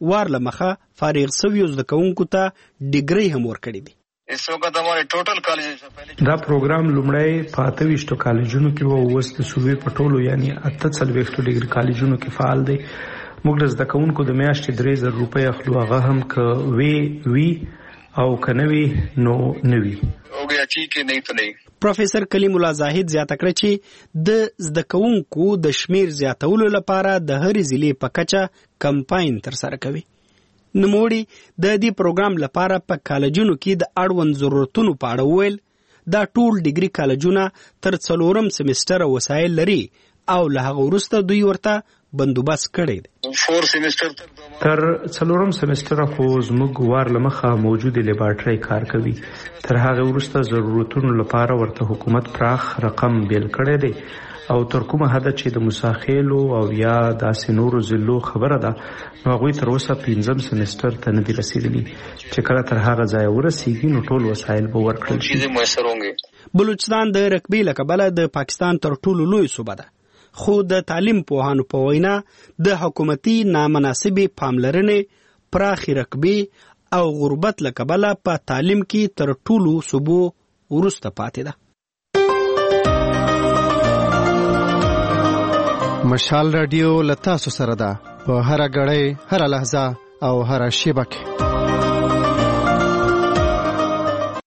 وار لمخه فارغ شویو زده کوونکو ته ډیګري هم ورکړي دي. دا پروګرام لومړی په 28 کالجونو کې وو، اوس د صوبې په ټولو یعنی 48 ډیګري کالجونو کې فعال دی. موږ د زده کوونکو د میاشتې 3000 روپۍ اخلو، هغه هم که وی او که نوي نو نوي. پروفیسر کلیم الله زاهد زیاته کړه چې د زده کوونکو د شمیر زیاتولو لپاره د هرې ضلع په کچه کمپاین ترسره کوي. نوموړي د دې پروګرام لپاره په کالجونو کې د اړوند ضرورتونو په اړه وویل دا ټول ډیګري کالجونه تر 4م سیمستر وسایل لري او له هغه وروسته دوی ورته بندوبست کړی دی. تر 4م سیمستر خو زموږ وار لمخه موجوده لیبارټري کار کوي. تر هغه وروسته ضرورتونو لپاره ورته حکومت پراخ رقم بیل کړی دی او تر کومه حد چې د مساخیلو او یا داسې نورو ضلعو خبره ده نو هغوی تر اوسه 5م سیمستر ته نه دي رسیدلي چې کله تر هغه ځایه ورسیږي نو ټول وسایل به ورکړل شي. بلوچستان د رقبې له کبله د پاکستان تر ټولو لوی صوبه ده، خو د تعلیم پوهانو په وینا د حکومتي نامناسبې پاملرنې، پراخې رقبې او غربت له کبله په تعلیم کې تر ټولو صوبو وروسته پاتې ده. مشال رادیو لتا سره ده په هر غړې، هر لحظه او هر شیبه کې.